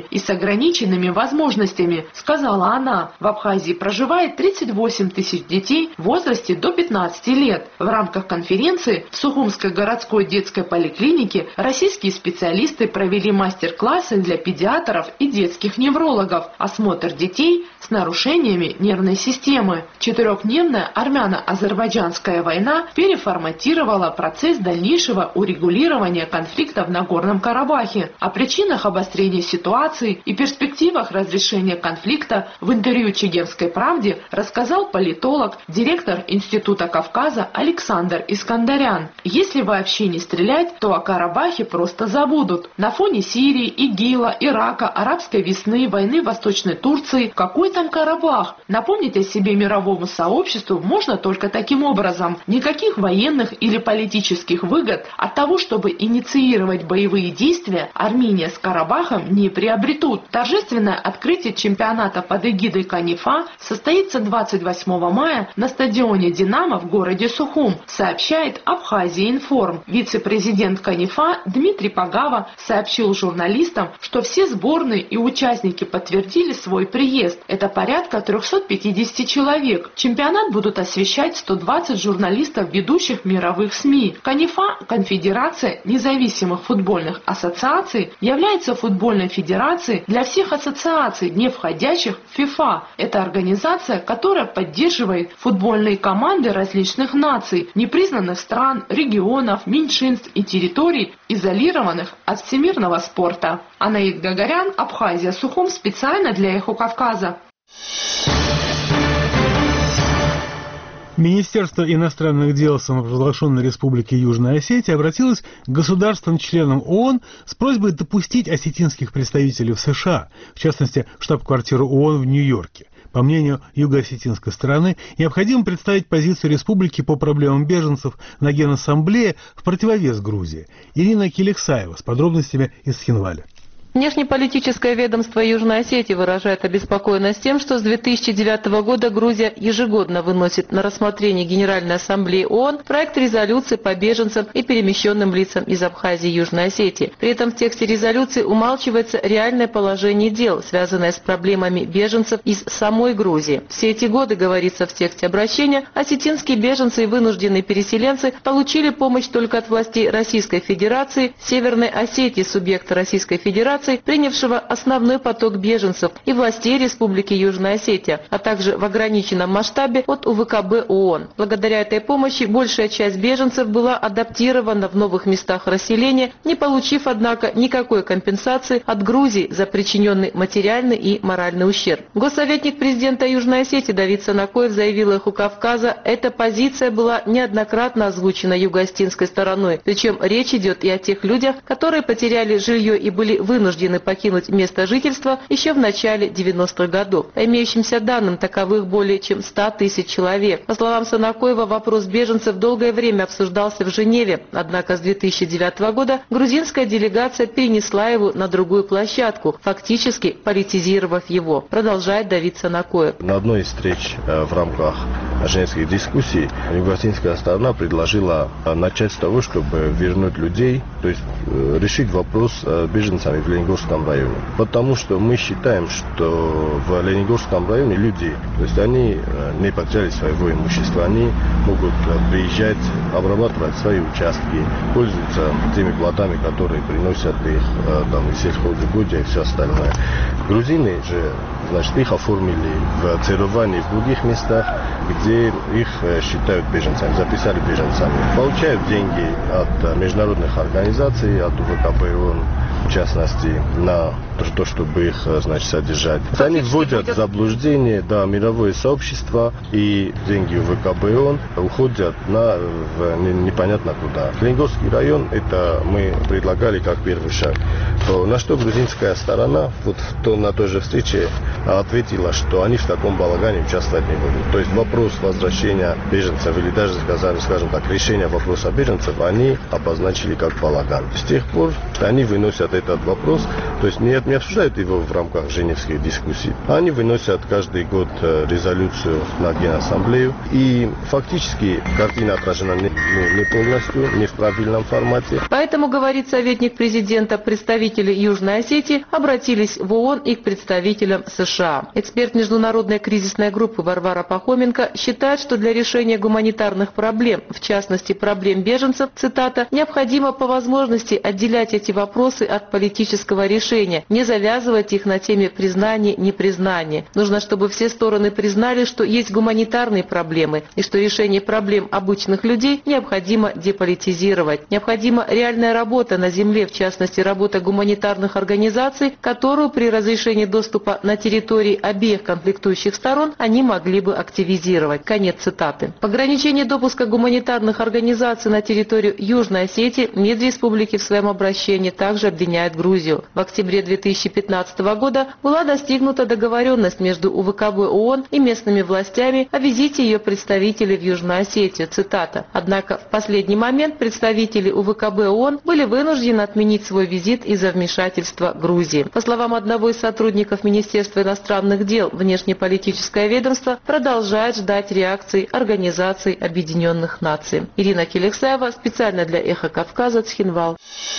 и с ограниченными возможностями, сказала она. В Абхазии проживает тридцать восемь тысяч детей в возрасте до пятнадцати лет. В рамках конференции в Сухумской городской детской поликлинике российские специалисты провели мастер-классы для педиатров и детских неврологов. Осмотр детей с нарушениями нервной системы. Четырехдневная армяно-азербайджанская война переформатировала процесс дальнейшего урегулирования конфликта в Нагорном Карабахе. О причинах обострения ситуации и перспективах разрешения конфликта в интервью «Чегемской правде» рассказал политолог, директор Института Кавказа Александр Искандарян. Если вообще не стрелять, то о Карабахе просто забудут. На фоне Сирии, ИГИЛа, Ирака, арабской весны, войны в Восточной Турции, какой там Карабах? Напомнить о себе мировому сообществу можно только таким образом. Никаких военных или политических выгод от того, чтобы инициировать боевые действия, Армения с Карабахом не приобретут. Торжественное открытие чемпионата под эгидой Канифа состоится двадцать восьмого мая на стадионе «Динамо» в городе Сухум, сообщает Абхазия Информ. Вице-президент Канифа Дмитрий Пагава сообщил журналистам, что все сборные и участники подтвердили свой приезд. Это порядка трехсот пятидесяти человек. Чемпионат будут освещать сто двадцать журналистов ведущих мировых СМИ. Канифа, Конфедерация независимых футбольных ассоциаций, является футбольной федерацией для всех ассоциаций, не входящих в ФИФА. Это организация, которая поддерживает футбольные команды различных наций, непризнанных стран, регионов, меньшинств и территорий, изолированных от всемирного спорта. Анаид Гагарян, Абхазия, Сухум, специально для «Эхо Кавказа». Министерство иностранных дел самопровозглашенной Республики Южная Осетия обратилось к государствам-членам ООН с просьбой допустить осетинских представителей в США, в частности, штаб-квартиру ООН в Нью-Йорке. По мнению юго-осетинской стороны, необходимо представить позицию республики по проблемам беженцев на Генассамблее в противовес Грузии. Ирина Киликсаева с подробностями из Цхинваля. Внешнеполитическое ведомство Южной Осетии выражает обеспокоенность тем, что с две тысячи девятого года Грузия ежегодно выносит на рассмотрение Генеральной Ассамблеи ООН проект резолюции по беженцам и перемещенным лицам из Абхазии и Южной Осетии. При этом в тексте резолюции умалчивается реальное положение дел, связанное с проблемами беженцев из самой Грузии. Все эти годы, говорится в тексте обращения, осетинские беженцы и вынужденные переселенцы получили помощь только от властей Российской Федерации, Северной Осетии, субъекта Российской Федерации, принявшего основной поток беженцев, и властей Республики Южная Осетия, а также в ограниченном масштабе от УВКБ ООН. Благодаря этой помощи большая часть беженцев была адаптирована в новых местах расселения, не получив, однако, никакой компенсации от Грузии за причиненный материальный и моральный ущерб. Госсоветник президента Южной Осетии Давид Санакоев заявил «Эху Кавказа», эта позиция была неоднократно озвучена юго-осетинской стороной, причем речь идет и о тех людях, которые потеряли жилье и были вынуждены вынуждены покинуть место жительства еще в начале девяностых годов. По имеющимся данным, таковых более чем ста тысяч человек. По словам Санакоева, вопрос беженцев долгое время обсуждался в Женеве, однако с две тысячи девятого года грузинская делегация перенесла его на другую площадку, фактически политизировав его. Продолжает Давид Санакоев. На одной из встреч в рамках женевских дискуссий юго-осетинская сторона предложила начать с того, чтобы вернуть людей, то есть решить вопрос с беженцами в Лениногорском районе. Потому что мы считаем, что в Лениногорском районе люди, то есть они не потеряли своего имущества, они могут приезжать, обрабатывать свои участки, пользуются теми плодами, которые приносят их там, из сельхозугодия и все остальное. Грузины же, значит, их оформили в целовании в других местах, где их считают беженцами, записали беженцами. Получают деньги от международных организаций, от УВКБ ООН, в частности, на то, чтобы их, значит, содержать. Они вводят в заблуждение, да, мировое сообщество, и деньги УВКБ ООН уходят на, в, непонятно куда. Лениногорский район, это мы предлагали как первый шаг. На что грузинская сторона вот то, на той же встрече ответила, что они в таком балагане участвовать не будут. То есть вопрос возвращения беженцев или даже, скажем так, решения вопроса беженцев они обозначили как балаган. С тех пор они выносят этот вопрос, то есть не, не обсуждают его в рамках женевских дискуссий. Они выносят каждый год резолюцию на Генассамблею, и фактически картина отражена не, не, не полностью, не в правильном формате. Поэтому, говорит советник президента, представитель представители Южной Осетии обратились в ООН и к представителям США. Эксперт международной кризисной группы Варвара Пахоменко считает, что для решения гуманитарных проблем, в частности проблем беженцев, цитата, необходимо по возможности отделять эти вопросы от политического решения, не завязывать их на теме признания, непризнания. Нужно, чтобы все стороны признали, что есть гуманитарные проблемы и что решение проблем обычных людей необходимо деполитизировать. Необходима реальная работа на земле, в частности работа гуманитарных организаций, которую при разрешении доступа на территории обеих конфликтующих сторон они могли бы активизировать. Конец цитаты. В ограничении допуска гуманитарных организаций на территорию Южной Осетии МИД республики в своем обращении также обвиняет Грузию. В октябре две тысячи пятнадцатого года была достигнута договоренность между УВКБ ООН и местными властями о визите ее представителей в Южную Осетию. Цитата. Однако в последний момент представители УВКБ ООН были вынуждены отменить свой визит из-за вмешательства Грузии. По словам одного из сотрудников Министерства иностранных дел, внешнеполитическое ведомство продолжает ждать реакции Организации Объединенных Наций. Ирина Келексаева, специально для Эхо Кавказа, Цхинвал.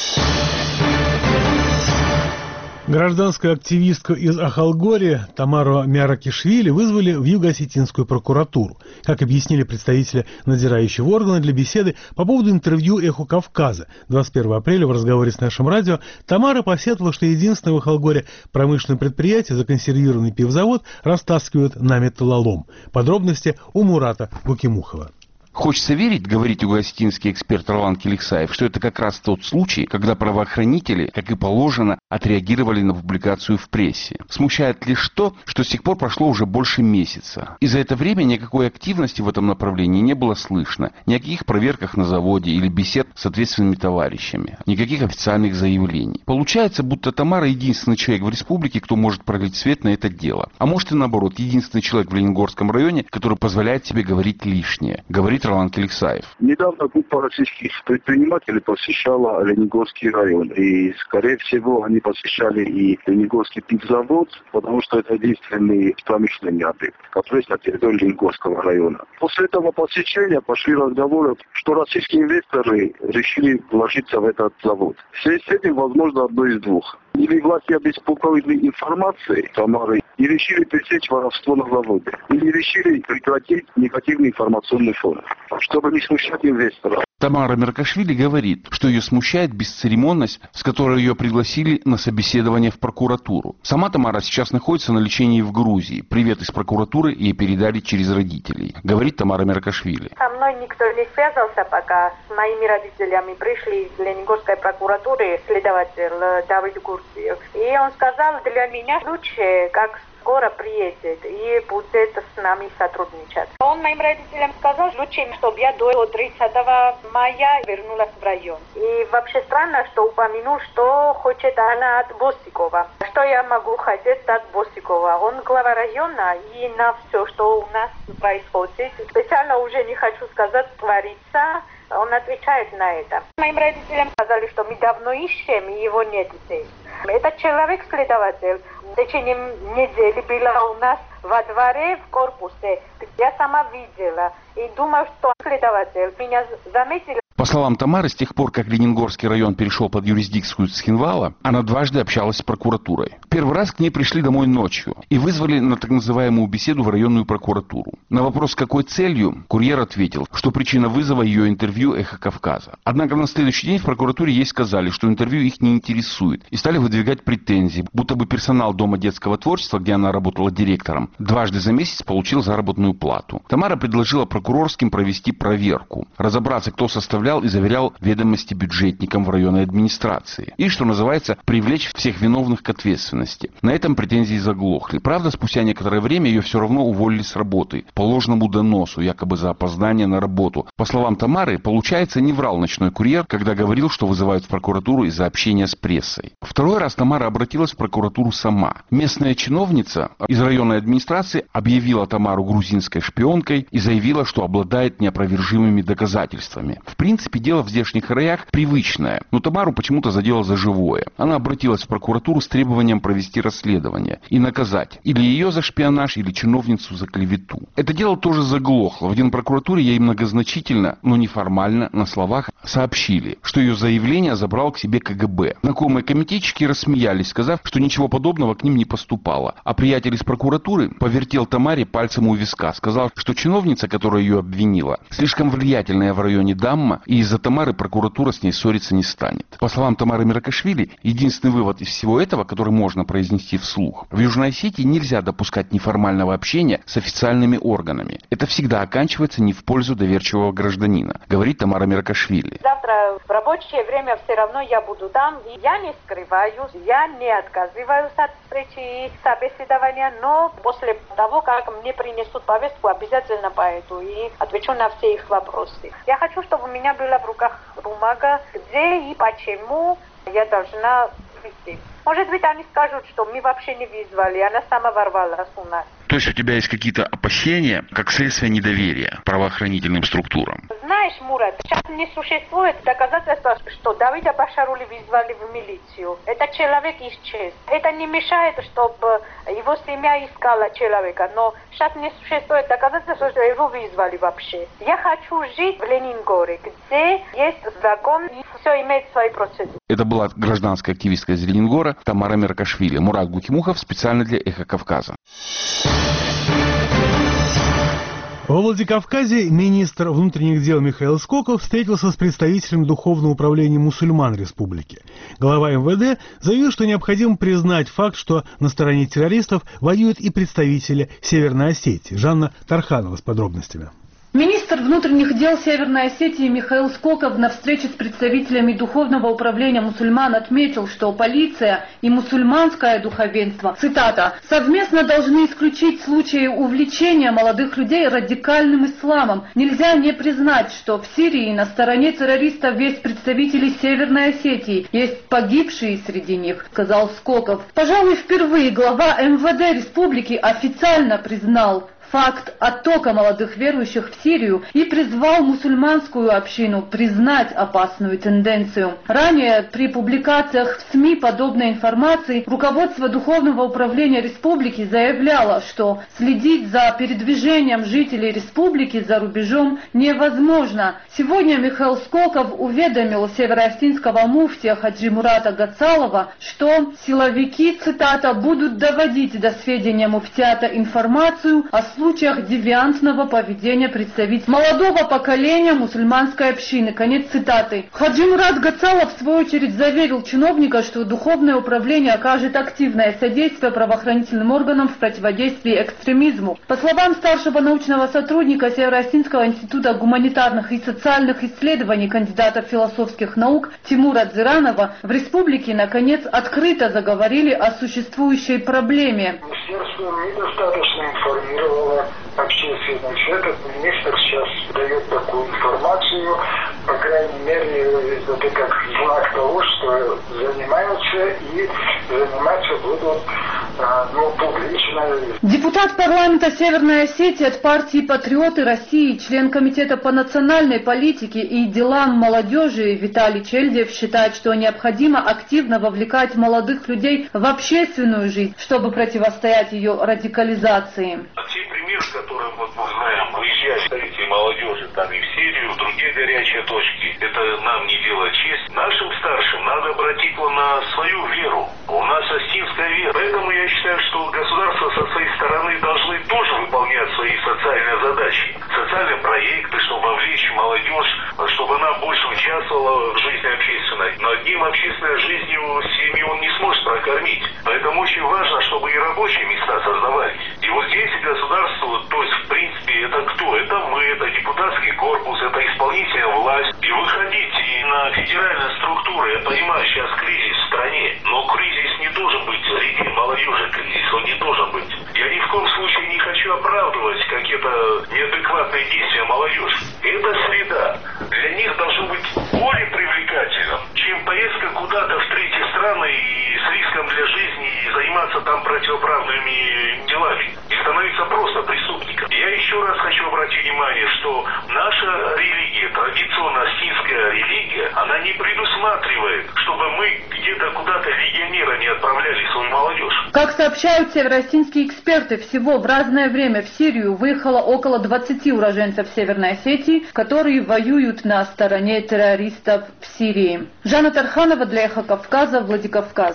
Гражданскую активистку из Ахалгори Тамару Мяракишвили вызвали в Юго-Осетинскую прокуратуру. Как объяснили представители надзирающего органа для беседы по поводу интервью «Эхо Кавказа». двадцать первого апреля в разговоре с нашим радио Тамара посетовала, что единственное в Ахалгоре промышленное предприятие, законсервированный пивзавод, растаскивают на металлолом. Подробности у Мурата Гукимухова. Хочется верить, говорит юго-осетинский эксперт Ролан Келексаев, что это как раз тот случай, когда правоохранители, как и положено, отреагировали на публикацию в прессе. Смущает лишь то, что с тех пор прошло уже больше месяца. И за это время никакой активности в этом направлении не было слышно. Ни о каких проверках на заводе или бесед с ответственными товарищами. Никаких официальных заявлений. Получается, будто Тамара единственный человек в республике, кто может пролить свет на это дело. А может и наоборот, единственный человек в Лениногорском районе, который позволяет себе говорить лишнее. Говорит Ролан Келексаев. Недавно группа российских предпринимателей посещала Лениногорский район. И, скорее всего, они посещали и Лениногорский пивзавод, потому что это единственный промышленный объект, который есть на территории Лениногорского района. После этого посещения пошли разговоры, что российские инвесторы решили вложиться в этот завод. В связи с этим, возможно, одно из двух. Или власти обеспокоены информацией Тамары и решили пресечь воровство на заводе. Или решили прекратить негативный информационный фон, чтобы не смущать инвесторов. Тамара Мяракишвили говорит, что ее смущает бесцеремонность, с которой ее пригласили на собеседование в прокуратуру. Сама Тамара сейчас находится на лечении в Грузии. Привет из прокуратуры ей передали через родителей. Говорит Тамара Мяракишвили. Со мной никто не связался пока. С моими родителями пришли из Лениногорской прокуратуры следователь Давид Гурсиев. И он сказал, для меня лучше, как скоро приедет и будет с нами сотрудничать. Он моим родителям сказал, лучше, чтобы я до тридцатого мая вернулась в район. И вообще странно, что упомянул, что хочет она от Босикова. Что я могу хотеть от Босикова? Он глава района, и на все, что у нас происходит, специально уже не хочу сказать, творится, он отвечает на это. Моим родителям сказали, что мы давно ищем, и его нет здесь. Этот человек, следователь, в течение недели была у нас во дворе в корпусе. Я сама видела и думаю, что следователь меня заметил. По словам Тамары, с тех пор, как Лениногорский район перешел под юрисдикцию Цхинвала, она дважды общалась с прокуратурой. Первый раз к ней пришли домой ночью и вызвали на так называемую беседу в районную прокуратуру. На вопрос, с какой целью, курьер ответил, что причина вызова ее интервью «Эхо Кавказа». Однако на следующий день в прокуратуре ей сказали, что интервью их не интересует, и стали выдвигать претензии, будто бы персонал Дома детского творчества, где она работала директором, дважды за месяц получил заработную плату. Тамара предложила прокурорским провести проверку, разобраться, кто составлял и заверял ведомости бюджетникам в районной администрации. И, что называется, привлечь всех виновных к ответственности. На этом претензии заглохли. Правда, спустя некоторое время ее все равно уволили с работы по ложному доносу, якобы за опоздание на работу. По словам Тамары, получается, не врал ночной курьер, когда говорил, что вызывают в прокуратуру из-за общения с прессой. Второй раз Тамара обратилась в прокуратуру сама. Местная чиновница из районной администрации объявила Тамару грузинской шпионкой и заявила, что обладает неопровержимыми доказательствами. В принципе, принципе, дело в здешних краях привычное, но Тамару почему-то задело за живое. Она обратилась в прокуратуру с требованием провести расследование и наказать или ее за шпионаж, или чиновницу за клевету. Это дело тоже заглохло. В Генпрокуратуре ей многозначительно, но неформально, на словах сообщили, что ее заявление забрал к себе ка гэ бэ. Знакомые комитетчики рассмеялись, сказав, что ничего подобного к ним не поступало. А приятель из прокуратуры повертел Тамаре пальцем у виска, сказал, что чиновница, которая ее обвинила, слишком влиятельная в районе Дамма, и из-за Тамары прокуратура с ней ссориться не станет. По словам Тамары Меркашвили, единственный вывод из всего этого, который можно произнести вслух: в Южной Осетии нельзя допускать неформального общения с официальными органами. Это всегда оканчивается не в пользу доверчивого гражданина, говорит Тамара Меркашвили. Завтра в рабочее время все равно я буду там, и я не скрываюсь, я не отказываюсь от встречи и собеседования, но после того, как мне принесут повестку, обязательно пойду и отвечу на все их вопросы. Я хочу, чтобы у меня была в руках бумага, где и почему я должна прийти. Может быть, они скажут, что мы вообще не вызвали, она сама ворвалась у нас. То есть у тебя есть какие-то опасения, как следствие недоверия правоохранительным структурам? Знаешь, Мурат, сейчас не существует доказательства, что Давида Башарули вызвали в милицию. Этот человек исчез. Это не мешает, чтобы его семья искала человека, но сейчас не существует доказательства, что его вызвали вообще. Я хочу жить в Ленингоре, где есть закон и все имеет свои процедуры. Это была гражданская активистка из Ленингора Тамара Меркашвили. Мурат Гукимухов специально для «Эхо Кавказа». Во Владикавказе министр внутренних дел Михаил Скоков встретился с представителем Духовного управления мусульман республики. Глава эм вэ дэ заявил, что необходимо признать факт, что на стороне террористов воюют и представители Северной Осетии. Жанна Тарханова с подробностями. Министр внутренних дел Северной Осетии Михаил Скоков на встрече с представителями Духовного управления мусульман отметил, что полиция и мусульманское духовенство, цитата, «совместно должны исключить случаи увлечения молодых людей радикальным исламом. Нельзя не признать, что в Сирии на стороне террористов есть представители Северной Осетии, есть погибшие среди них», сказал Скоков. Пожалуй, впервые глава эм вэ дэ республики официально признал факт оттока молодых верующих в Сирию и призвал мусульманскую общину признать опасную тенденцию. Ранее при публикациях в СМИ подобной информации руководство Духовного управления республики заявляло, что следить за передвижением жителей республики за рубежом невозможно. Сегодня Михаил Скоков уведомил североостинского муфтия Хаджи Мурата Гацалова, что силовики, цитата, будут доводить до сведения муфтиата информацию о случаях девиантного поведения представителей молодого поколения мусульманской общины. Конец цитаты. Хаджи Мурат Гацалов в свою очередь заверил чиновника, что Духовное управление окажет активное содействие правоохранительным органам в противодействии экстремизму. По словам старшего научного сотрудника Североостинского института гуманитарных и социальных исследований, кандидата философских наук Тимура Дзиранова, в республике наконец открыто заговорили о существующей проблеме. Министерство недостаточно информировало общественность. Этот министр сейчас дает такую информацию, по крайней мере, это как знак того, что занимаются и заниматься будут ну, публично. Депутат парламента Северной Осетии от партии «Патриоты России», член комитета по национальной политике и делам молодежи Виталий Чельдев считает, что необходимо активно вовлекать молодых людей в общественную жизнь, чтобы противостоять ее радикализации. Те примеры, которые вот мы знаем, выезжают представители молодежи там и в Сирию, в другие горячие точки, это нам не делает честь. Нашим старшим надо обратить на свою веру. У нас остинская вера. Поэтому я считаю, что государство со своей стороны должны тоже выполнять свои социальные задачи. Социальные проекты, чтобы вовлечь молодежь, чтобы она больше участвовала в жизни общественной. Но одним общественной жизнью семью он не сможет прокормить. Поэтому очень важно, чтобы и рабочие места создавались. И вот здесь государство, то есть в принципе это кто? Это мы, это депутатский корпус, это исполнительная власть. И выходить и на федеральные структуры. Я понимаю, сейчас кризис в стране, но кризис не должен быть среди молодежи, кризис он не должен быть. Я ни в коем случае не хочу оправдывать какие-то неадекватные действия молодежи. Это среда. Для них должно быть более привлекательным, чем поездка куда-то в третьи страны и с риском для жизни и заниматься там противоправными делами. И становиться просто преступником. Я еще раз хочу обратить внимание, что наша религия, традиционно остинская предусматривает, чтобы мы где-то куда-то легионера не отправляли свою молодежь? Как сообщают североосетинские эксперты, всего в разное время в Сирию выехало около двадцати уроженцев Северной Осетии, которые воюют на стороне террористов в Сирии. Жанна Тарханова для Эхо Кавказа, Владикавказ.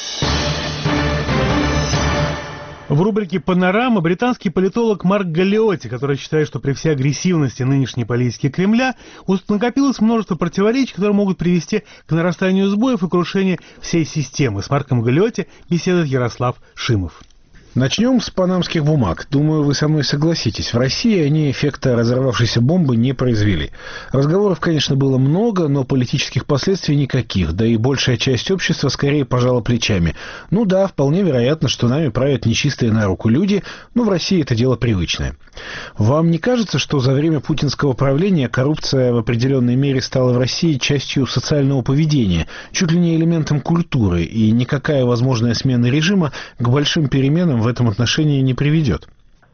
В рубрике «Панорама» британский политолог Марк Галлиотти, который считает, что при всей агрессивности нынешней политики Кремля накопилось множество противоречий, которые могут привести к нарастанию сбоев и крушению всей системы. С Марком Галлиотти беседует Ярослав Шимов. Начнем с панамских бумаг. Думаю, вы со мной согласитесь. В России они эффекта разорвавшейся бомбы не произвели. Разговоров, конечно, было много, но политических последствий никаких. Да и большая часть общества скорее пожала плечами. Ну да, вполне вероятно, что нами правят нечистые на руку люди, но в России это дело привычное. Вам не кажется, что за время путинского правления коррупция в определенной мере стала в России частью социального поведения, чуть ли не элементом культуры, и никакая возможная смена режима к большим переменам в этом отношении не приведет?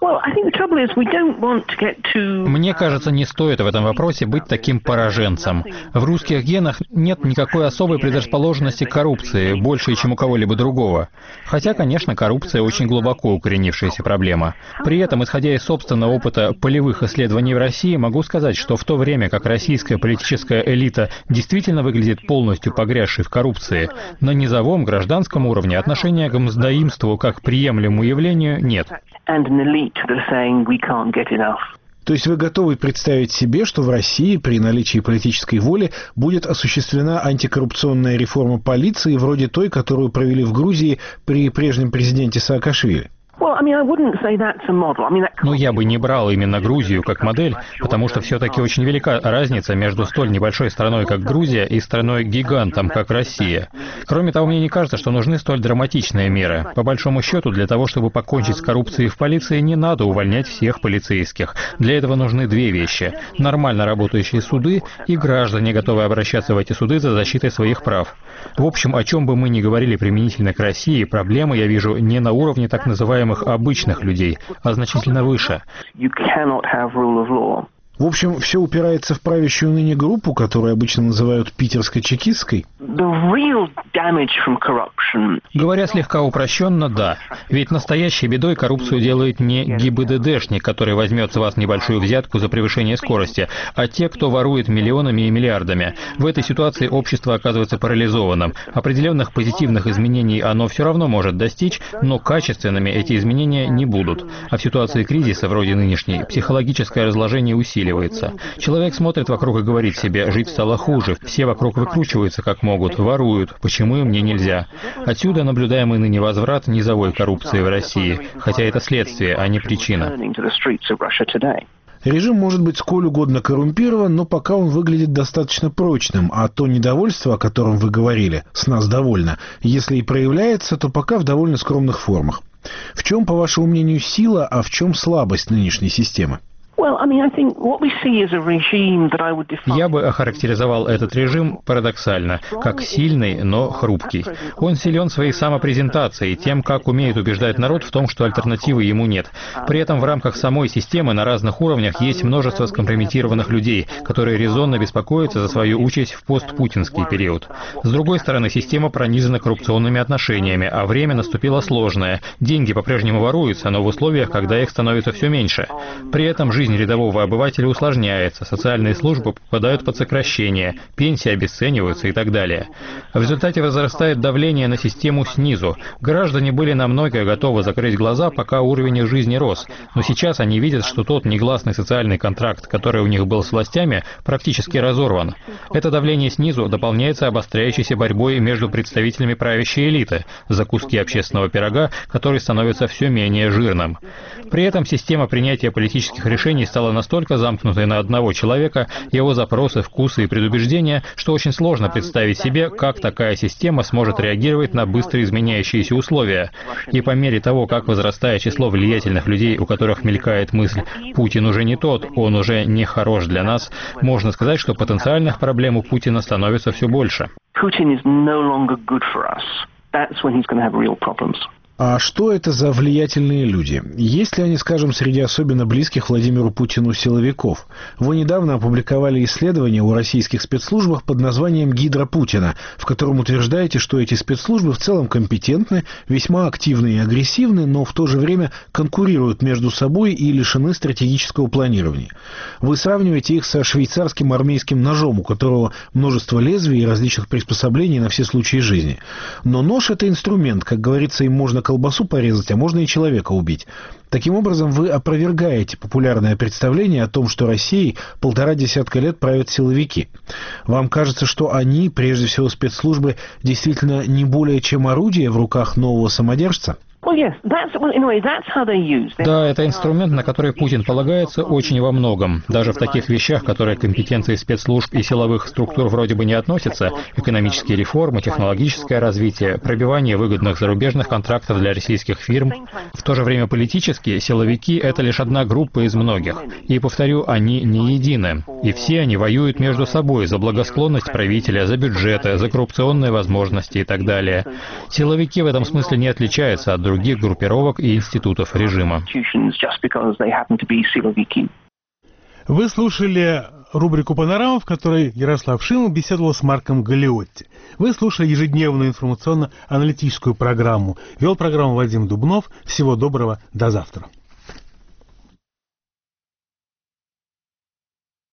Мне кажется, не стоит в этом вопросе быть таким пораженцем. В русских генах нет никакой особой предрасположенности к коррупции, больше, чем у кого-либо другого. Хотя, конечно, коррупция очень глубоко укоренившаяся проблема. При этом, исходя из собственного опыта полевых исследований в России, могу сказать, что в то время как российская политическая элита действительно выглядит полностью погрязшей в коррупции, на низовом гражданском уровне отношения к мздоимству как приемлемому явлению нет. То есть вы готовы представить себе, что в России при наличии политической воли будет осуществлена антикоррупционная реформа полиции, вроде той, которую провели в Грузии при прежнем президенте Саакашвили? Ну, я бы не брал именно Грузию как модель, потому что все-таки очень велика разница между столь небольшой страной, как Грузия, и страной-гигантом, как Россия. Кроме того, мне не кажется, что нужны столь драматичные меры. По большому счету, для того, чтобы покончить с коррупцией в полиции, не надо увольнять всех полицейских. Для этого нужны две вещи. Нормально работающие суды и граждане, готовые обращаться в эти суды за защитой своих прав. В общем, о чем бы мы ни говорили применительно к России, проблемы я вижу не на уровне так называемых обычных людей, а значительно выше. В общем, все упирается в правящую ныне группу, которую обычно называют питерско-чекистской? Говоря слегка упрощенно, да. Ведь настоящей бедой коррупцию делает не ГИБДДшник, который возьмет с вас небольшую взятку за превышение скорости, а те, кто ворует миллионами и миллиардами. В этой ситуации общество оказывается парализованным. Определенных позитивных изменений оно все равно может достичь, но качественными эти изменения не будут. А в ситуации кризиса, вроде нынешней, психологическое разложение усиливается. Человек смотрит вокруг и говорит себе: жить стало хуже, все вокруг выкручиваются как могут, воруют, почему и мне нельзя. Отсюда наблюдаемый ныне возврат низовой коррупции в России, хотя это следствие, а не причина. Режим может быть сколь угодно коррумпирован, но пока он выглядит достаточно прочным, а то недовольство, о котором вы говорили, с нас довольно, если и проявляется, то пока в довольно скромных формах. В чем, по вашему мнению, сила, а в чем слабость нынешней системы? Я бы охарактеризовал этот режим парадоксально, как сильный, но хрупкий. Он силен своей самопрезентацией, тем, как умеет убеждать народ в том, что альтернативы ему нет. При этом в рамках самой системы на разных уровнях есть множество скомпрометированных людей, которые резонно беспокоятся за свою участь в постпутинский период. С другой стороны, система пронизана коррупционными отношениями, а время наступило сложное. Деньги по-прежнему воруются, но в условиях, когда их становится все меньше. При этом жизнь Жизнь рядового обывателя усложняется, социальные службы попадают под сокращение, пенсии обесцениваются и так далее. В результате возрастает давление на систему снизу. Граждане были на многое готовы закрыть глаза, пока уровень их жизни рос. Но сейчас они видят, что тот негласный социальный контракт, который у них был с властями, практически разорван. Это давление снизу дополняется обостряющейся борьбой между представителями правящей элиты за куски общественного пирога, который становится все менее жирным. При этом система принятия политических решений стала настолько замкнутой на одного человека, его запросы, вкусы и предубеждения, что очень сложно представить себе, как такая система сможет реагировать на быстро изменяющиеся условия. И по мере того, как возрастает число влиятельных людей, у которых мелькает мысль «Путин уже не тот, он уже не хорош для нас», можно сказать, что потенциальных проблем у Путина становится все больше. А что это за влиятельные люди? Есть ли они, скажем, среди особенно близких Владимиру Путину силовиков? Вы недавно опубликовали исследование о российских спецслужбах под названием «Гидра Путина», в котором утверждаете, что эти спецслужбы в целом компетентны, весьма активны и агрессивны, но в то же время конкурируют между собой и лишены стратегического планирования. Вы сравниваете их со швейцарским армейским ножом, у которого множество лезвий и различных приспособлений на все случаи жизни. Но нож — это инструмент, как говорится, им можно колбасу порезать, а можно и человека убить. Таким образом, вы опровергаете популярное представление о том, что Россией полтора десятка лет правят силовики. Вам кажется, что они, прежде всего спецслужбы, действительно не более чем орудие в руках нового самодержца? Да, это инструмент, на который Путин полагается очень во многом. Даже в таких вещах, которые к компетенции спецслужб и силовых структур вроде бы не относятся, экономические реформы, технологическое развитие, пробивание выгодных зарубежных контрактов для российских фирм. В то же время политические силовики — это лишь одна группа из многих. И, повторю, они не едины. И все они воюют между собой за благосклонность правителя, за бюджеты, за коррупционные возможности и так далее. Силовики в этом смысле не отличаются от других других группировок и институтов режима. Вы слушали рубрику «Панорама», в которой Ярослав Шимов беседовал с Марком Галиотти. Вы слушали ежедневную информационно-аналитическую программу. Вел программу Вадим Дубнов. Всего доброго, до завтра.